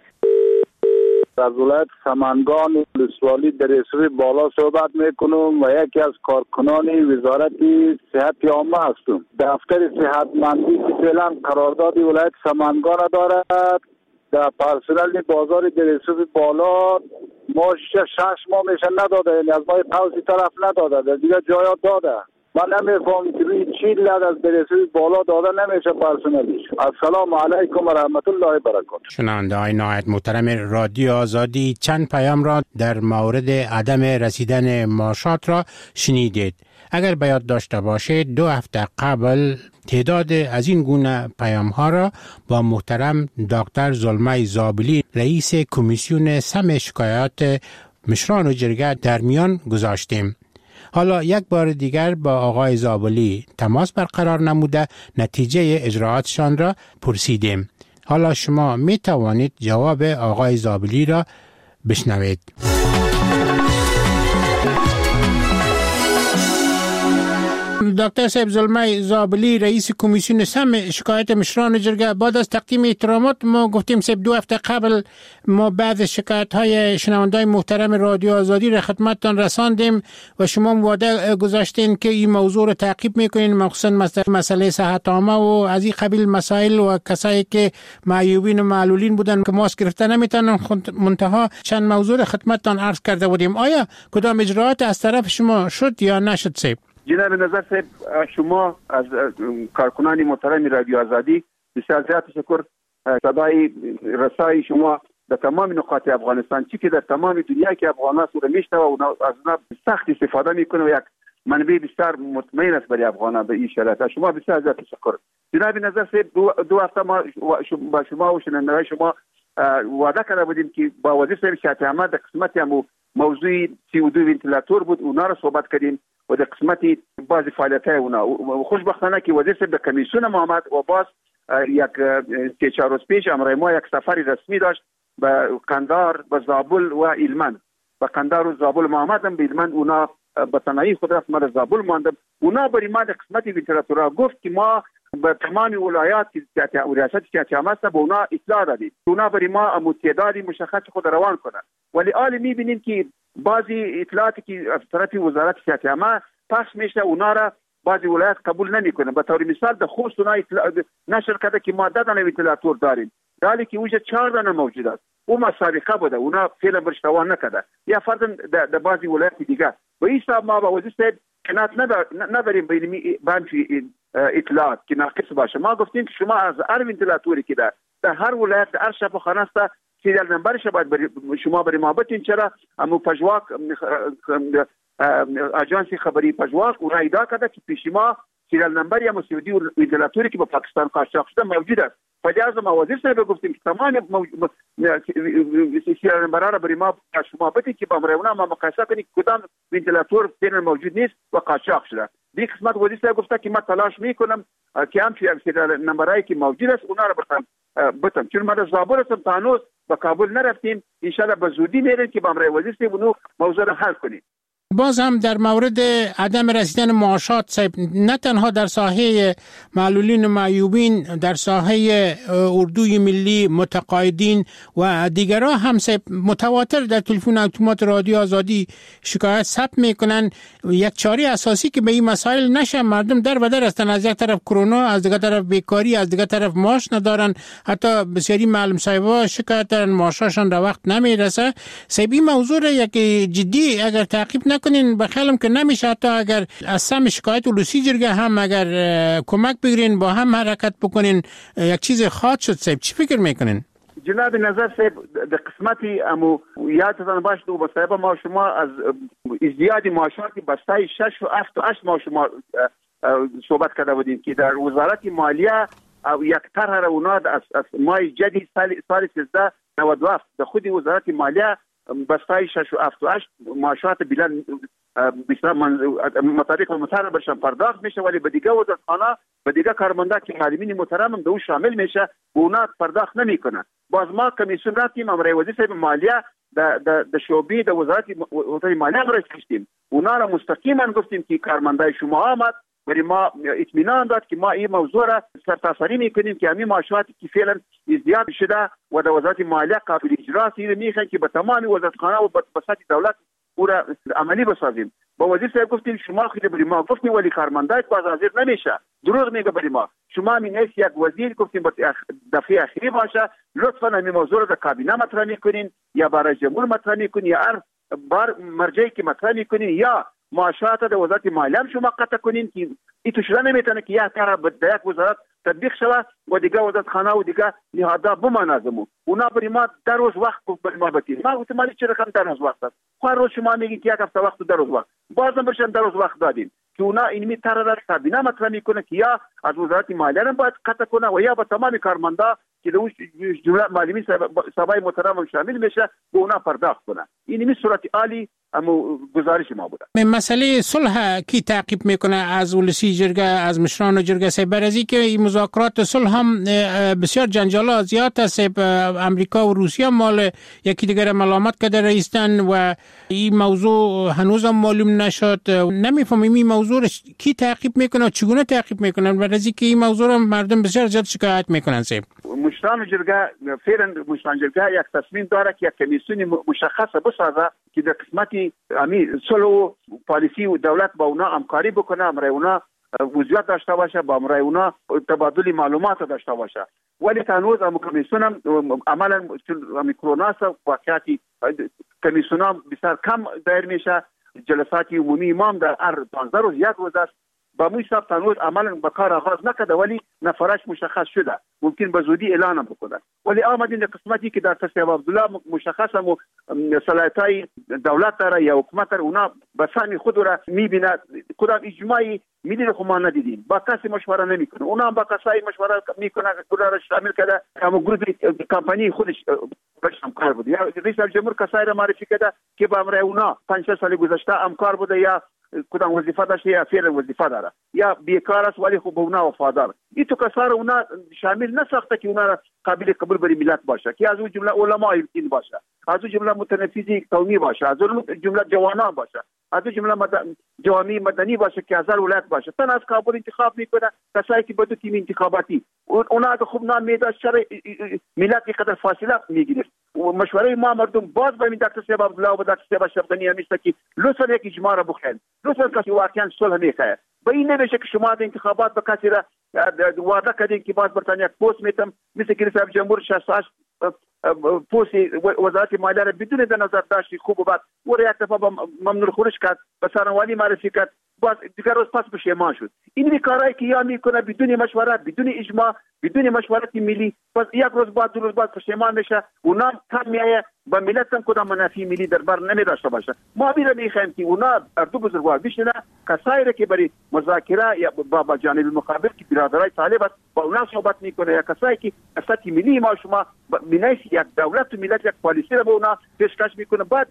Speaker 17: از ولایت سمنگان ولسوالی در رسوی بالا صحبت میکنم و یکی از کارکنان وزارت صحت عامه هستم. دفتر صحتمندی که فعلا قرارداد ولایت سمنگان دارد در پرسنل بازار در رسوی بالا ما 6 ماه میشه نداده، یعنی از ماه قوسی طرف نداده، در دیگه جایات داده. من نمیفهم که روی چی لد از درسوی بالا داده نمیشه پرسنلیش. السلام علیکم و رحمت الله و برکاته.
Speaker 15: شنونده های نهایت محترم رادیو آزادی، چند پیام را در مورد عدم رسیدن معاشات را شنیدید. اگر به یاد داشته باشید 2 هفته قبل تعداد از این گونه پیام ها را با محترم دکتر زلمه زابلی رئیس کمیسیون سم شکایات مشران و جرگه در میان گذاشتیم. حالا یک بار دیگر با آقای زابلی تماس برقرار نموده نتیجه اجراعاتشان را پرسیدیم. حالا شما می توانید جواب آقای زابلی را بشنوید. دکتر صاحب زلمه زابلی رئیس کمیسیون سم شکایت مشران جرگه، بعد از تقدیم احترامات ما گفتیم صاحب 2 هفته قبل ما بعض شکایت های شنوندای محترم رادیو آزادی را خدمتتان رساندیم و شما وعده گذاشتین که این موضوع را تعقیب میکنین، مخصوصا مسئله صحت عامه و از این قبیل مسائل و کسایی که معیوبین و معلولین بودن که ماسک گرفته نمیتونن. منتها چند موضوع را خدمتتان عرض کرده بودیم. آیا کدام اجراعات از طرف شما شد یا نشد صاحب؟
Speaker 21: جناب نظر صاحب، شما از کارکنان محترم رادیو آزادی بسیار زیاد تشکر. صدای رسای شما در تمام نقاط افغانستان چی که در تمام دنیا که افغانان سوره میشنوه و از اونها سخت استفاده میکنه و یک منبع بسیار مطمئن است برای افغانان به این شرایط. شما بسیار زیاد تشکر. جناب نظر صاحب، 2 هفته ما با شما و شنوندگان شما وعده کرده بودیم که با وزیر صاحب شهادت احمد در قسمت موضوع CO2 ونتیلاتور بود، اونا را صحبت کردیم و در قسمت بعضی فعالیت‌های اونا خوشبختانه که وزیر صاحب به کمیسیون ما آمد و باز یک 3-4 روز پیش امروز ما یک سفری رسمی داشت به قندار، به زابل و ایلمن. به قندار و زابل ما آمدم، به ایلمن اونا به تنهایی خود رفت، ما در زابل ماندم. اونا برای ما در قسمت ونتیلاتورها گفت که ما به تمام ولایات که ریاست صحت عامه است به اونا اطلاع دادیم، اونا برای ما تعدادی مشخص خود روان کنند. ولی حالا می‌بینیم که بعضی اطلاعاتی که از طرف وزارت صحت عامه پخش میشه اونا را بعضی ولایات قبول نمیکنه. به طور مثال در خوست اونا نشر کرده که ما 10 دانه ونتیلاتور داریم، در حالی که اوجه 4 دانه موجود است. او مسابقه بوده، اونا فعلا برش توان نکرده. یا فرضاً در بعضی ولایات دیگه و این حساب ما با وزیر صاحب کنات نداریم بین اطلاعات که ناقص باشه. ما گفتیم که شما از هر ونتیلاتوری که در هر ولایت در هر شفاخانه است سریال نمبرش باید شما برای ما بتین. چرا امو پژواک اجانسی خبری پژواک اون ایدا کرده که پیش ما سریال نمبر یا مسعودی ونتیلاتوری که با پاکستان قاچاق شده موجود است. فلذا ما وزیر صاحب گفتیم که تمام سریال نمبرها را برای ما شما بتین که با مرونه ما مقایسه کنیم کدام ونتیلاتور فعلا موجود نیست و قاچاق شده. دیگه قسمت وزیر صاحب گفته که من تلاش میکنم که همچنین سریال نمبرایی که موجود است اونا را بتم. چون ما در زابل هستم تا هنوز به کابل نرفتیم، ان شاء الله به زودی میریم که با امر وزیر صاحب اونو موضوع را حل کنیم.
Speaker 15: باز هم در مورد عدم رسیدن معاشات نه تنها در ساحه معلولین و معیوبین، در ساحه اردوی ملی، متقاعدین و دیگرها هم متواتر در تلفن اتومات رادیو آزادی شکایت ثبت میکنن. یک چاره اساسی که به این مسائل نشه، مردم در و در هستن، از یک طرف کرونا، از دیگر طرف بیکاری، از دیگر طرف معاش ندارن، حتی بسیاری معلم صاحبا شکایت دارن معاششان در وقت نمیرسه. این موضوع یک جدی اگر تعقیب نکنین بخیالم که نمیشه. حتی اگر از سم شکایت ولوسی جرگه هم اگر کمک بگیرین، با هم حرکت بکنین، یک چیز خاص شد. چی فکر میکنین؟
Speaker 21: جناب نظر صاحب در قسمتی امو یادتان باشه دو بسایب ما شما از ازدیاد معاشاتی بستای 6 و 7 و 8 ما شما صحبت کرده بودیم که در وزارت مالیه یک طرح روناد از مای جدی سال 1397 در خود وزارت مالیه بستای 6 و 7 و 8 معاشات بلند بسیار مطابق مطالبه برشان پرداخت میشه، ولی به دیگه وزارتخانه به دیگه کارمنده که معلمین محترم هم به اون شامل میشه و اونا پرداخت نمیکنه. باز ما کمیسیون رفتیم امر وزیر مالیه در شعبه در وزارت مالیه امر کشیدیم، اونا را مستقیما گفتیم که کارمنده شما آمد ولی ما اطمینان داد که ما این موضوع را سرتاسری میکنیم که همین معاشاتی که فعلا ازدیاد شده و در وزارت مالیه قابل اجرا میخوان که به تمام وزارتخانه و به سطح دولت او را عملی بسازیم. با وزیر صاحب گفتیم شما خیلی بری ما گفتیم ولی کارمندای باز حاضر نمیشه، دروغ میگه بری ما. شما من یک وزیر گفتیم دفعه اخیری باشه لطفا همین موضوع را در کابینه مطرح میکنین یا برای جمهور مطرح میکنین یا هر بار مرجعی که مطرح میکنین یا معاشات در وزارت مالیه شما قطع کنین که این تو شده نمیتونه که یک کار در یک وزارت تطبیق شود و دیگه وزارتخانه و دیگه نهادها بمانازمو اونا بری ما در روز وقت بری ما بتیم. ما گفتم مالی چه رقم در روز وقت است؟ هر روز شما میگین که یک هفته وقت در روز وقت بازم برشن در روز وقت دادیم که اونا اینمی طرح را کابینه مطرح میکنه که یا از وزارت مالیه را باید قطع کنه و یا با تمام کارمندا که در جمله معلمین صاحبای محترم شامل میشه به اونا پرداخت کنه. اینمی صورت عالی اما گزارش ما بوده.
Speaker 15: مسئله صلح کی تعقیب میکنه از ولسی جرگه، از مشران جرگه سه برازی که این مذاکرات صلح هم بسیار جنجالا زیاد است. امریکا و روسیه مال یکی دیگر ملامت کرده رئیسن و این موضوع هنوز هم معلوم نشد. نمیفهمیم این موضوع کی تعقیب میکنه و چگونه تعقیب میکنن، برازی که این موضوع هم مردم بسیار زیاد شکایت میکنن.
Speaker 21: مشران جرگه فعلا مشران جرگه یک تصمیم داره که یک کمیسیون مشخص بسازه که در قسمتی امی صلح و پالیسی و دولت با اونا همکاری بکنه، امرای اونا وضعیت داشته باشه، با امرای اونا تبادل معلومات داشته باشه. ولی هنوز هم کمیسیون هم عملا چون کرونا واقعیتی کمیسیون هم بسیار کم دایر میشه، جلسات عمومی امام در هر 15 روز یک روز است. با موی صاحب هنوز عملا به کار آغاز نکرده ولی نفرش مشخص شده، ممکن به زودی اعلان بکنه. ولی آمدین در قسمتی که در تصویب عبدالله مشخص هم صلاحیتای دولت داره یا حکومت داره، اونا به سهم خود را میبینه، کدام اجماعی میدینه خب ما ندیدیم، با کسی مشوره نمیکنه. اونا هم با کسایی مشوره میکنه، اونا را شامل کرده اما گروه کمپانی خودش برشم کار بوده یا رئیس جمهور کسایی را معرفی کرده که با امر اونا 5 سال گذشته همکار بوده یا کدام وظیفه داشته یا فعلا وظیفه داره یا بیکار است ولی خب اونا وفادار. این تو کسار اونا شامل نساخته که اونا را قابل قبول بر ملت باشه، که از اون جمله علمای دین باشه، از اون جمله متنفذی قومی باشه، از اون جمله جوانان باشه، از اون جمله جوامع مدنی باشه که از هر ولایت باشه. تن از کابل انتخاب میکنه کسایی که بدو تیم انتخاباتی اونا که خوب نام میداد شر ملت اینقدر فاصله میگیره. مشوره ما مردم باز به این دکتر صاحب عبدالله و دکتر صاحب شفقانی همیشه که لطفا یک اجماع را بخواید، لطفا کسی واقعا صلح میخواد. به این نمیشه که شما در انتخابات به کسی را وعده کردین که باز برتانیا پست میتم مثل که رئیس جمهور 68 پست وزارت مالیه را بدون در نظر داشتی خوب و بد و یک دفعه ممنوع خروج کرد، به سرانوالی معرفی کرد، باز دیگر روز پس پشیمان شد. این کارهایی که یا میکنه بدون مشورت، بدون اجماع، بدون مشورت ملی، پس یک روز بعد دو روز بعد پشیمان میشه. اونا کم میایه با ملت هم کدام منافع ملی در بر نمیداشته باشه. ما بیره میخوایم که اونا دو بزرگوار بشینه، کسایی را که برای مذاکره یا با جانب مقابل که برادرای طالب است با اونا صحبت میکنه، یا کسایی که سطح ملی ما شما بنایش یک دولت و ملت یک پالیسی را به اونا پیشکش میکنه، بعد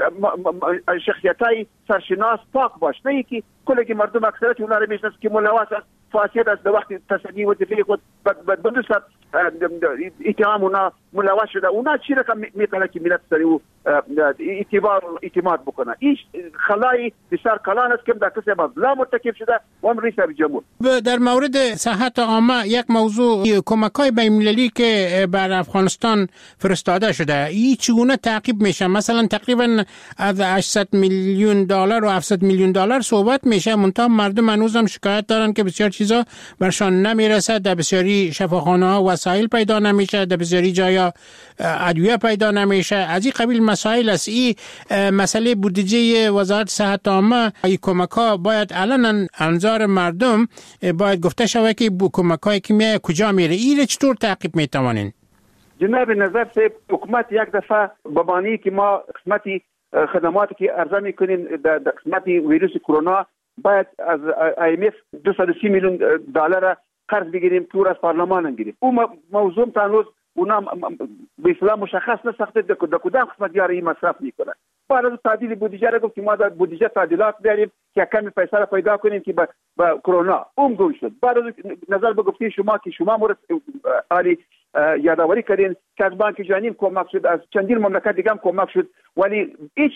Speaker 21: شخصیتای سرشناس پاک باشه، نه که کلی مردم اکثریت اونا را میشناسه که ملوث است، فاسد است، در وقت تصدی وظیفه خود بدون اتهام اونا ملوث شده. اونا چی رقم میکنه که ملت سری و اعتماد بکنه. این خلای بسیار کلان است که در کسی مظلوم مرتکب شده و هم رئیس جمهور.
Speaker 15: در مورد صحت عامه یک موضوع کمک‌های بین‌المللی که بر افغانستان فرستاده شده این چگونه تعقیب میشه؟ مثلا تقریبا از 800 میلیون دلار و 700 میلیون دلار صحبت میشه، منتها مردم هنوزم شکایت دارن که بسیار چیزا برشان نمیرسه، در بسیاری شفاخانه‌ها وسایل پیدا نمیشه، در بسیاری جایا ادویه پیدا نمیشه. از این قبیل مسائل است. این مسئله بودجه وزارت صحت عامه، این کمک‌ها باید علنا انظار مردم باید گفته شود که کمک‌های که میاد کجا میره. این چطور تعقیب میتوانین؟
Speaker 21: جناب نظر صاحب، حکومت یک دفعه بابانی که ما قسمتی خدماتی که عرضه میکنیم در قسمتی ویروس کرونا باید از IMF 230 میلیون دلار قرض بگیریم که از پارلمان بگیریم. اون موضوع تنوز اونا به اصطلاح مشخص نساخته در کدام قسمت یاره این مصرف میکنه. بعد از تعدیل بودجه را گفت که ما در بودجه تعدیلات داریم که کمی پیسه را پیدا کنیم که با کرونا اون گم شد. بعد از نظر به گفته شما که شما مورد عالی یادآوری کردین که از بانک جهانی کمک شد، از چندین مملکت دیگه هم کمک شد، ولی هیچ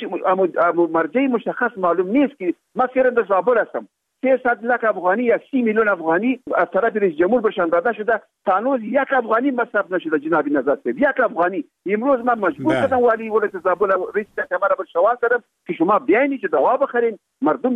Speaker 21: مرجع مشخص معلوم نیست که ما فعلا زابل هستم 300 لک افغانی یا 30 میلیون افغانی از طرف رئیس جمهور برشان داده شده، تانوز یک افغانی مصرف نشده. جناب نظر صاحب، یک افغانی. امروز من مجبور شدم ولی ولایت زابل رئیس کمر بر سوال کردم که شما بیاین که دوا بخرین، مردم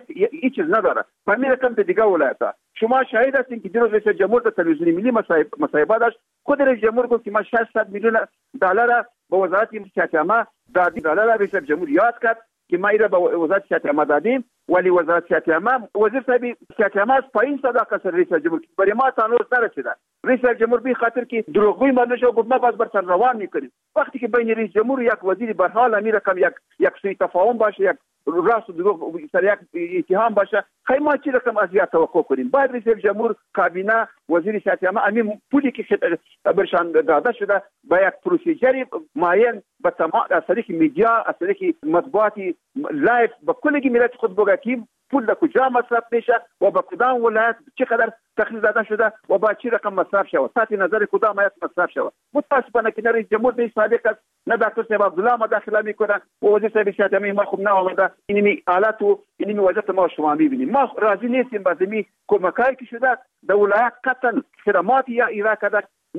Speaker 21: یک چیز نداره. همین رقم به دیگه ولایت‌ها شما شاهد هستین که دیروز رئیس جمهور در تلویزیون ملی مصاحبه داشت، خود رئیس جمهور گفت که ما 600 میلیون دلار به وزارت صحت عامه دادیم. دلار رئیس جمهور یاد کرد که ما ایره به وزارت صحت عامه دادیم، ولی وزارت صحت عامه وزیر صاحب صحت عامه از پایین صداقت سر رئیس جمهور برای ما تنوز نرسیده. رئیس جمهور به خاطر که دروغگویی مانده شد گفت ما باز بر سر روان میکنیم. وقتی که بین رئیس جمهور یک وزیر به حال امیر کم یک سوء تفاهم باشه، یک راست و دروغ سر یک اتهام باشه، خیلی ما چی رقم از یا توقع کنیم؟ باید رئیس جمهور، کابینه، وزیر صحت عامه همین پولی که برشان داده شده با یک پروسیجری معین به تمام از طریق میدیا، از طریق مطبوعاتی لایف به کل ملت خود بگیم پول در کجا مصرف میشه و با کدام ولایت چقدر تخصیص داده شده و با چه رقم مصرف شود، تحت نظر کدام ولایت مصرف شود. متاسفانه که رئیس جمهور به سابق است، نه دکتر صاحب عبدالله مداخله میکنه و وزیر صاحب صحت عامه ما خوب نآمده. اینمی حالت و اینمی وضعیت ما شما میبینیم. ما راضی نیستیم با زمین کمکایی که شده در ولایت قطعا خدمات یا ایرا کرده،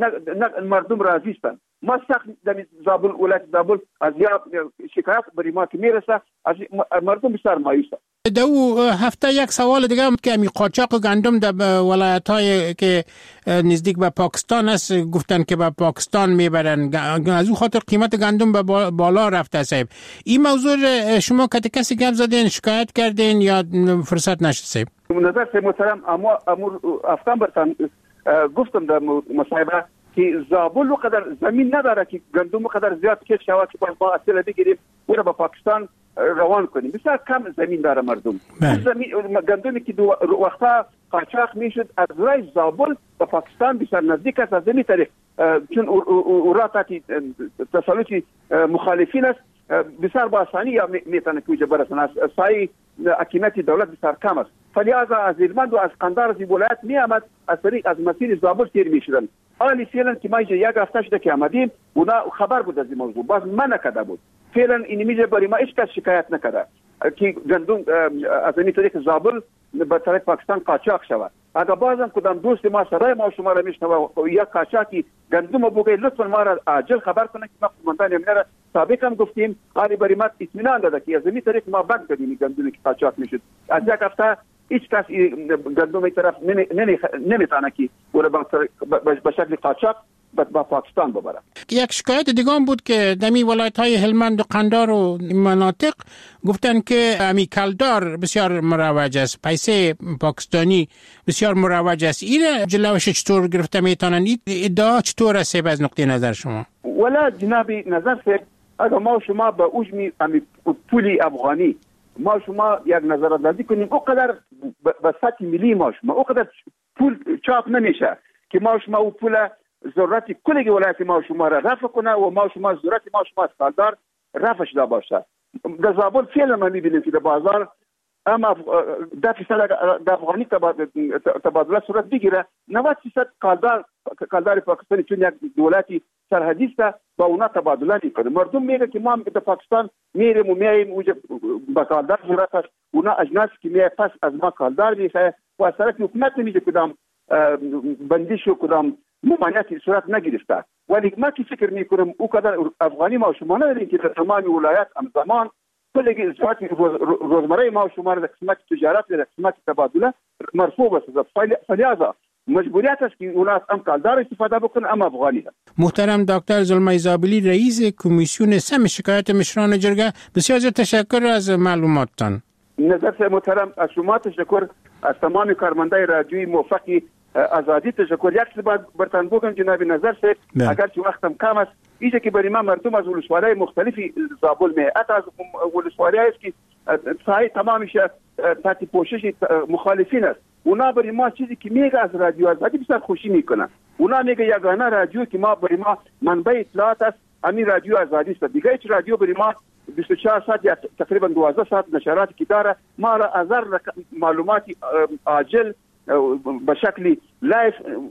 Speaker 21: نه مردم راضی هستند. ما سخت در زابل ولایت زابل از یا شکایت بر ما که میرسه، از مردم بسیار مایوسه.
Speaker 15: دو هفته یک سوال دیگه هم که امی قاچاق گندم در ولایت‌های که نزدیک به پاکستان است گفتن که به پاکستان میبرن، از اون خاطر قیمت گندم به بالا رفته. صاحب این موضوع شما کسی گپ زدین، شکایت کردین یا فرصت نشد؟ صاحب
Speaker 21: نظر صاحب محترم، امور افتم برتن گفتم در مصاحبه که زابل وقدر زمین نداره که گندم وقدر زیاد کش شود که ما اصلا بگیریم و به پاکستان روان کنیم. بسیار کم زمین داره مردم. زمین گندمی که وقتا قاچاق میشد از رای زابل به پاکستان بسیار نزدیک است. از زمین طریق چون اوراقاتی تسلط مخالفین است بسیار با آسانی یا میتونه که برسن. از سایه حکومت دولت بسیار کم است. فلهذا از هلمند و از قندهار از ولایت می آمد از طریق از مسیر زابل سیر میشدن. حالی فعلا که ما یک هفته شده که آمدیم اونا خبر بود از این موضوع، باز من نکرده بود. فعلا این میشه برای ما هیچ کس شکایت نکرده که گندم از این طریق زابل به طرف پاکستان قاچاق شود. اگر بازم کدام دوست ما سرای ما شما را میشنوه یا قاچاقی گندم بگه لطفا ما را عاجل خبر کنه که ما قومندان امنیت را سابق هم گفتیم، حالی برای ما اطمینان داده که از این طریق ما بند کردیم گندمی که قاچاق میشد. از یک هفته هیچ کس گندم این طرف نمیتونه که به شکل قاچاق با پاکستان ببره.
Speaker 15: یک شکایت دیگه هم بود که دمی ولایت‌های هلمند و قندهار و مناطق گفتن که امی کلدار بسیار مروج است، پیسه پاکستانی بسیار مروج است. این جلوش چطور گرفته میتونن؟ ادعا چطور است از نقطه نظر شما؟
Speaker 21: ولا جناب نظر صاحب، اگر ما شما به اوجمی امی پولی افغانی ما شما یک نظرات کنیم اوقدر به سطح ملی ما شما اوقدر پول چاپ نمیشه که ما شما او پول ضرورت کل ولایت ما شما را رفع کنه و ما شما ضرورت ما شما از کالدار رفع شده باشه. در زابل فعلا ما میبینیم که در بازار اما 10% افغانی تبادله صورت بگیره، 90% کالدار پاکستانی چون یک دولتی سرحدی است با اونا تبادله میکنه. مردم میگه که ما به پاکستان میریم و میایم اونجا با کالدار ضرورت است، اونا اجناس که میای پس از ما کالدار میخواه و از طرف حکومت نمیده کدام بندیش و کدام ممانعتی صورت نگرفته. ولی ما که فکر میکنم او قدر افغانی ما و شما نداریم که در تمام ولایت همزمان کل قسمت روزمره ما و شما در قسمت تجارت در قسمت تبادله مرفوع است. فلذا مجبوریت است که اونا هم کالدار استفاده بکنن هم افغانی هست.
Speaker 15: محترم دکتر زلمای زابلی، رئیس کمیسیون سم شکایت مشران جرگه، بسیار تشکر از معلوماتتان.
Speaker 21: نظر محترم از شما تشکر، از تمام کارمندای رادیوی موفقی آزادی تشکر. یک چیز باید برتن بگم جناب نظر صاحب، اگر که وقتم کم است، اینجا که برای ما مردم از ولسوالی‌های مختلفی زابل می حتی از ولسوالی‌هایی است که ساحه تمامش تحت پوشش مخالفین است، اونا برای ما چیزی که میگه از رادیو آزادی بسیار خوشی میکنن. اونا میگه یگانه رادیو که ما برای ما منبع اطلاعات است همین رادیو آزادی است. دیگه هیچ رادیو برای ما 24 ساعت یا تقریبا 12 ساعت نشراتی که داره ما را از معلوماتی عاجل به شکل لایف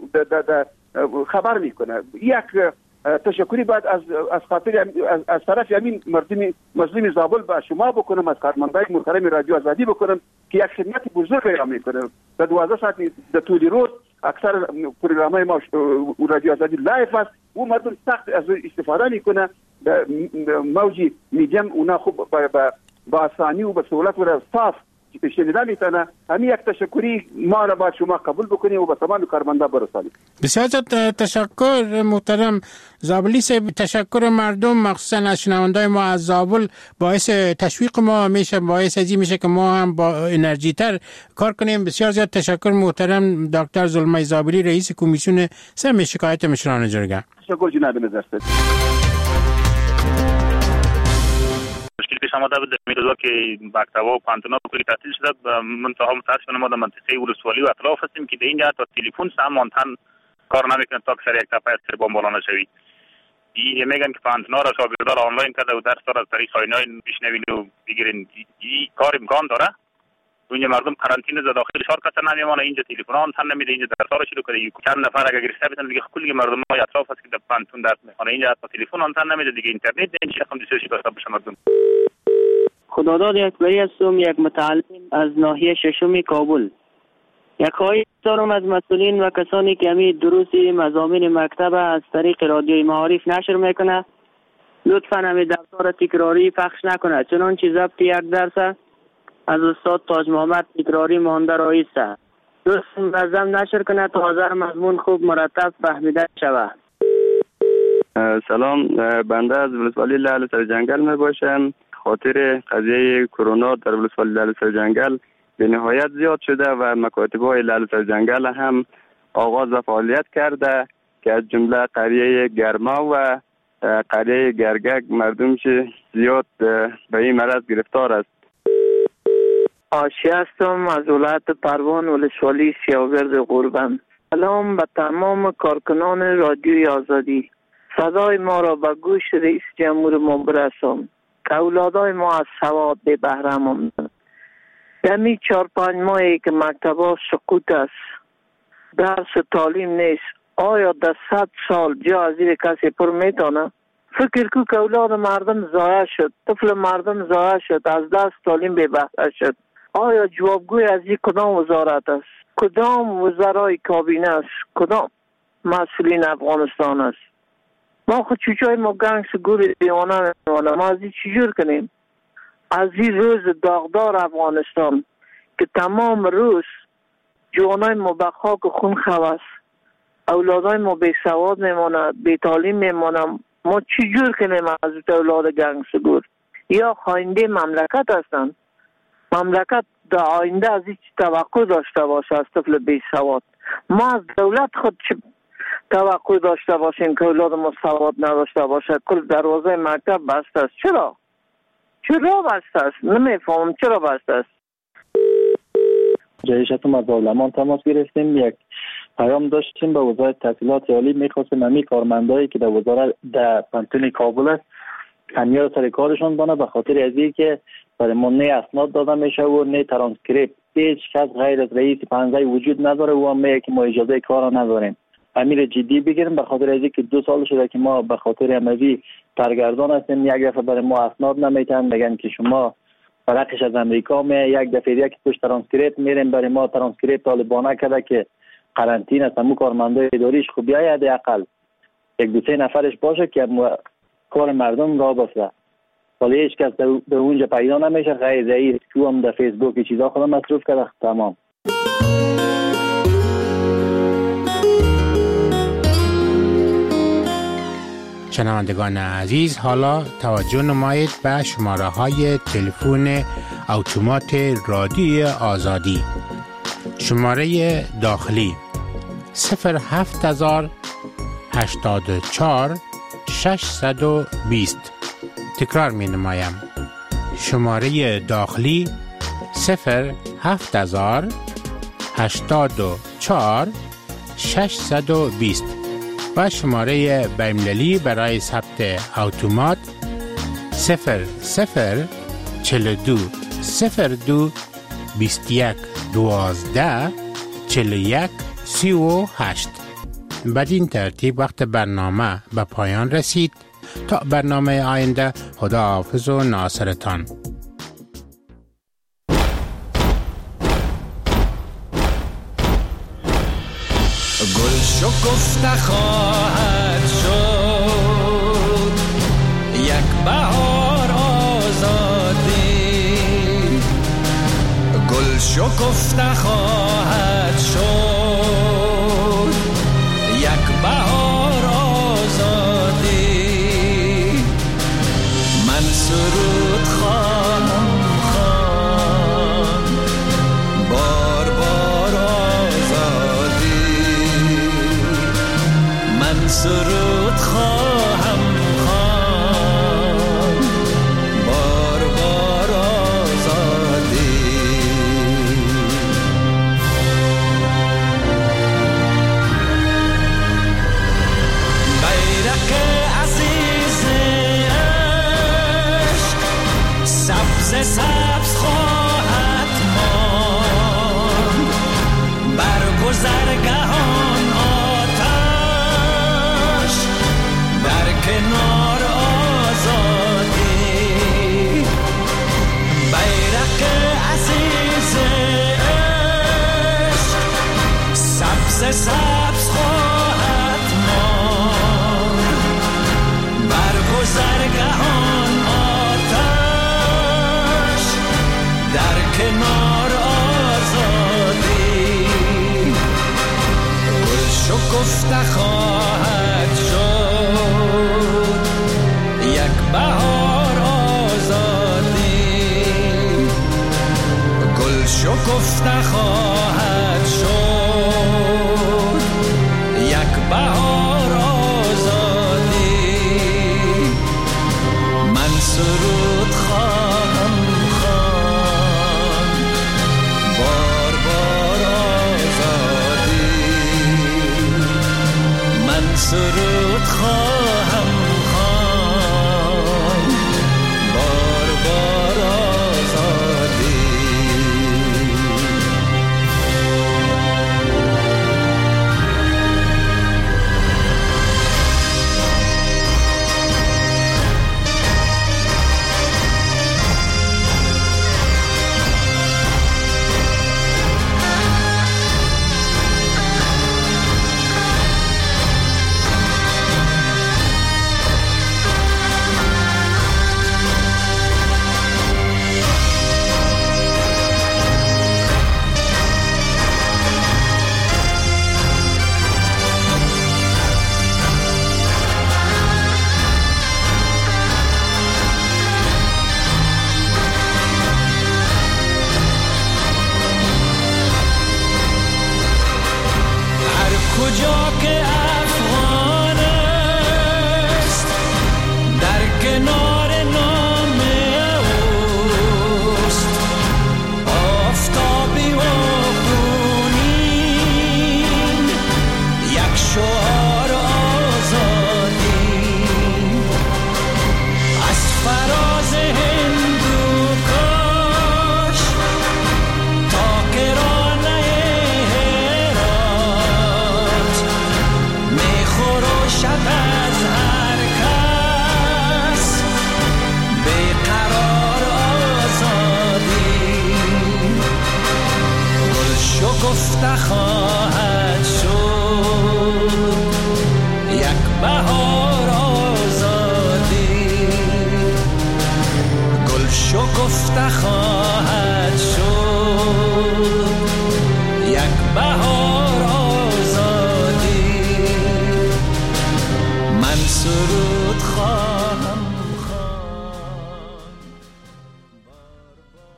Speaker 21: خبر میکنه. یک تشکری بعد از خاطر از طرف همین مظلوم زابل به شما بکنم، از کارمندای محترم رادیو آزادی بکنم که یک خدمت بزرگ را میکنه. در 12 ساعت در طول روز اکثر پروگرام‌های ما رادیو آزادی لایف است و مردم سخت از استفاده میکنه. موجی میدیم اونا خوب با آسانی و با سهولت و صاف شنیده میتونه. همین یک تشکری ما را باید شما قبول بکنیم و به تمام کارمندا برسانیم.
Speaker 15: بسیار تشکر محترم زابلی صاحب. تشکر مردم مخصوصا از شنوندای ما از زابل باعث تشویق ما میشه، باعث ازی میشه که ما هم با انرژی تر کار کنیم. بسیار زیاد تشکر محترم دکتر زلمای زابلی، رئیس کمیسیون سم شکایت مشران جرگه.
Speaker 21: تشکر جناب نظر صاحب.
Speaker 2: مشکل پیش آمده بود در روزا که مکتب‌ها و پانتون‌ها کلی تعطیل شده. منتها متأسفانه ما در منطقه ولسوالی و اطراف هستیم که در اینجا تا تلفن هم آنتن کار نمیکنه تا که یک تپه سر بمبالا نشوی. این میگن که پانتون‌ها را شاگردان آنلاین کرده و درس را از طریق آینلاین بشنوین و بگیرین. این کار امکان داره. اونجا مردم قرنطینه زده داخل شهر کس نمیمونه، اینجا تلفن آنتن نمیده، اینجا درس‌ها را شروع کرده. چند نفر اگر گرفته بتن دیگه کلی مردم های اطراف هست که در پانتون درس میخونه، اینجا حتی تلفن آنتن نمیده دیگه، اینترنت این چیزا هم دسترسی داشته باشه مردم.
Speaker 22: خداداد اکبری هستم، یک متعلم از ناحیه ششم کابل. یک خواهش دارم از مسئولین و کسانی که همین دروس مضامین مکتب از طریق رادیوی معارف نشر میکنه لطفاً همین درس‌ها تکراری پخش نکنه، چنانچه ضبط یک درس از استاد تاج محمد تکراری مانده رایسته. لطفاً منظم نشر کنه تا حاضر مضمون خوب مرتب فهمیده شود.
Speaker 23: سلام، بنده از ولسوالی لعل سر جنگل می باشم. خاطر قضیه کرونا در ولسوالی لعل سر جنگل به نهایت زیاد شده و مکاتب‌های لعل سر جنگل هم آغاز و فعالیت کرده که از جمله قریه گرما و قریه گرگک مردمش زیاد به این مرض گرفتار است.
Speaker 22: آشی هستم از ولایت پروان ولسوالی سیاگرد قربان. سلام به تمام کارکنان رادیوی آزادی. صدای ما را به گوش رئیس جمهور ما برسان که اولادای ما از سواد به بهره ماندند. دمی 4-5 ماهی که مکتب‌ها سقوط است، درس تعلیم نیست، آیا در 100 سال جا از زیر کسی پر میتونه؟ فکر کو که اولاد مردم ضایع شد، طفل مردم ضایع شد، از دست تعلیم به بهره شد. آیا جوابگوی از این کدام وزارت است؟ کدام وزرای کابینه است؟ کدام مسئولین افغانستان است؟ ما خود چوچای ما گنگ سگور دیوانه میمانه. ما از این چجور کنیم؟ از این روز داغدار افغانستان که تمام روز جوانای ما به خاک خون خواست، اولادای ما بی سواد میمانه، بی تعلیم میمانه. ما چجور کنیم از اولاد گنگ سگور؟ یا خاینده مملکت هستند؟ مملکت در آینده از این توقع داشته باشه از طفل بی سواد؟ ما از دولت خود توقع داشته باشیم که اولاد ما سواد نداشته باشه؟ کل دروازه مکتب بسته است. چرا بسته است؟ نمیفهمم چرا بسته است.
Speaker 24: جایشتون از پارلمان تماس گرفتیم، یک پیام داشتیم به وزارت تحصیلات عالی، میخواستیم همین کارمندایی که در وزارت در پانتون کابل است همیار سر کارشون بانه، به خاطر از این که برای ما نه اسناد داده میشه و نه ترانسکریپت. هیچ کس غیر از رئیس پنزه وجود نداره و هم میگه که ما اجازه کار نداریم. امیر جدی بگیریم، به خاطر از اینکه 2 سال شده که ما به خاطر امروی سرگردان هستیم. یک دفعه برای ما اسناد نمیتن، میگن که شما برقش از امریکا می، یک دفعه یک توش ترانسکریپت میریم، برای ما ترانسکریپت طالبانه کرده که قرنطینه است. همون کارمندای اداریش خوب بیاید حداقل 1-2-3 نفرش باشه که کار مردم راه بافته. ولی هیچ کس در اونجا پیدا نمیشه، غیر رئیس که هم در فیسبوک چیزا خودم مصروف کرده. تمام.
Speaker 15: شنوندگان عزیز، حالا توجه نمایید به شماره های تلفن اتومات رادیو آزادی. شماره داخلی 07084 620. تکرار می نمایم. شماره داخلی 07084 620 و شماره بین‌المللی برای ثبت اتومات 0042 02 21 12 41 38. بدین ترتیب وقت برنامه به پایان رسید. تا برنامه آینده، خداحافظ و ناصرتان.
Speaker 3: گل شکفته خواهد شد یک بهار آزادی، گل شکفته خواهد شد یک بهار آزادی. من سرود خواهم خواند بار بار آزادی، من سرود خواهم خواند بار بار آزادی. بیرق عزیز عشق سبز سبز خواهد ماند، بر گذرگهان آتش در کنار آزادی. بیرق عزیز عشق سبز سبز خواهد ماند، بر گذرگهان آتش در کنار آزادی. گل شکفته خواهد شد یک بهار آزادی، گل شکفته خواهد شد یک بهار آزادی. من سرود خواهم خواند بار بار آزادی، من سرود خواهم خواند بار بار آزادی. گفته خواهد شد یک بهار آزادی، گل شکفته خواهد شد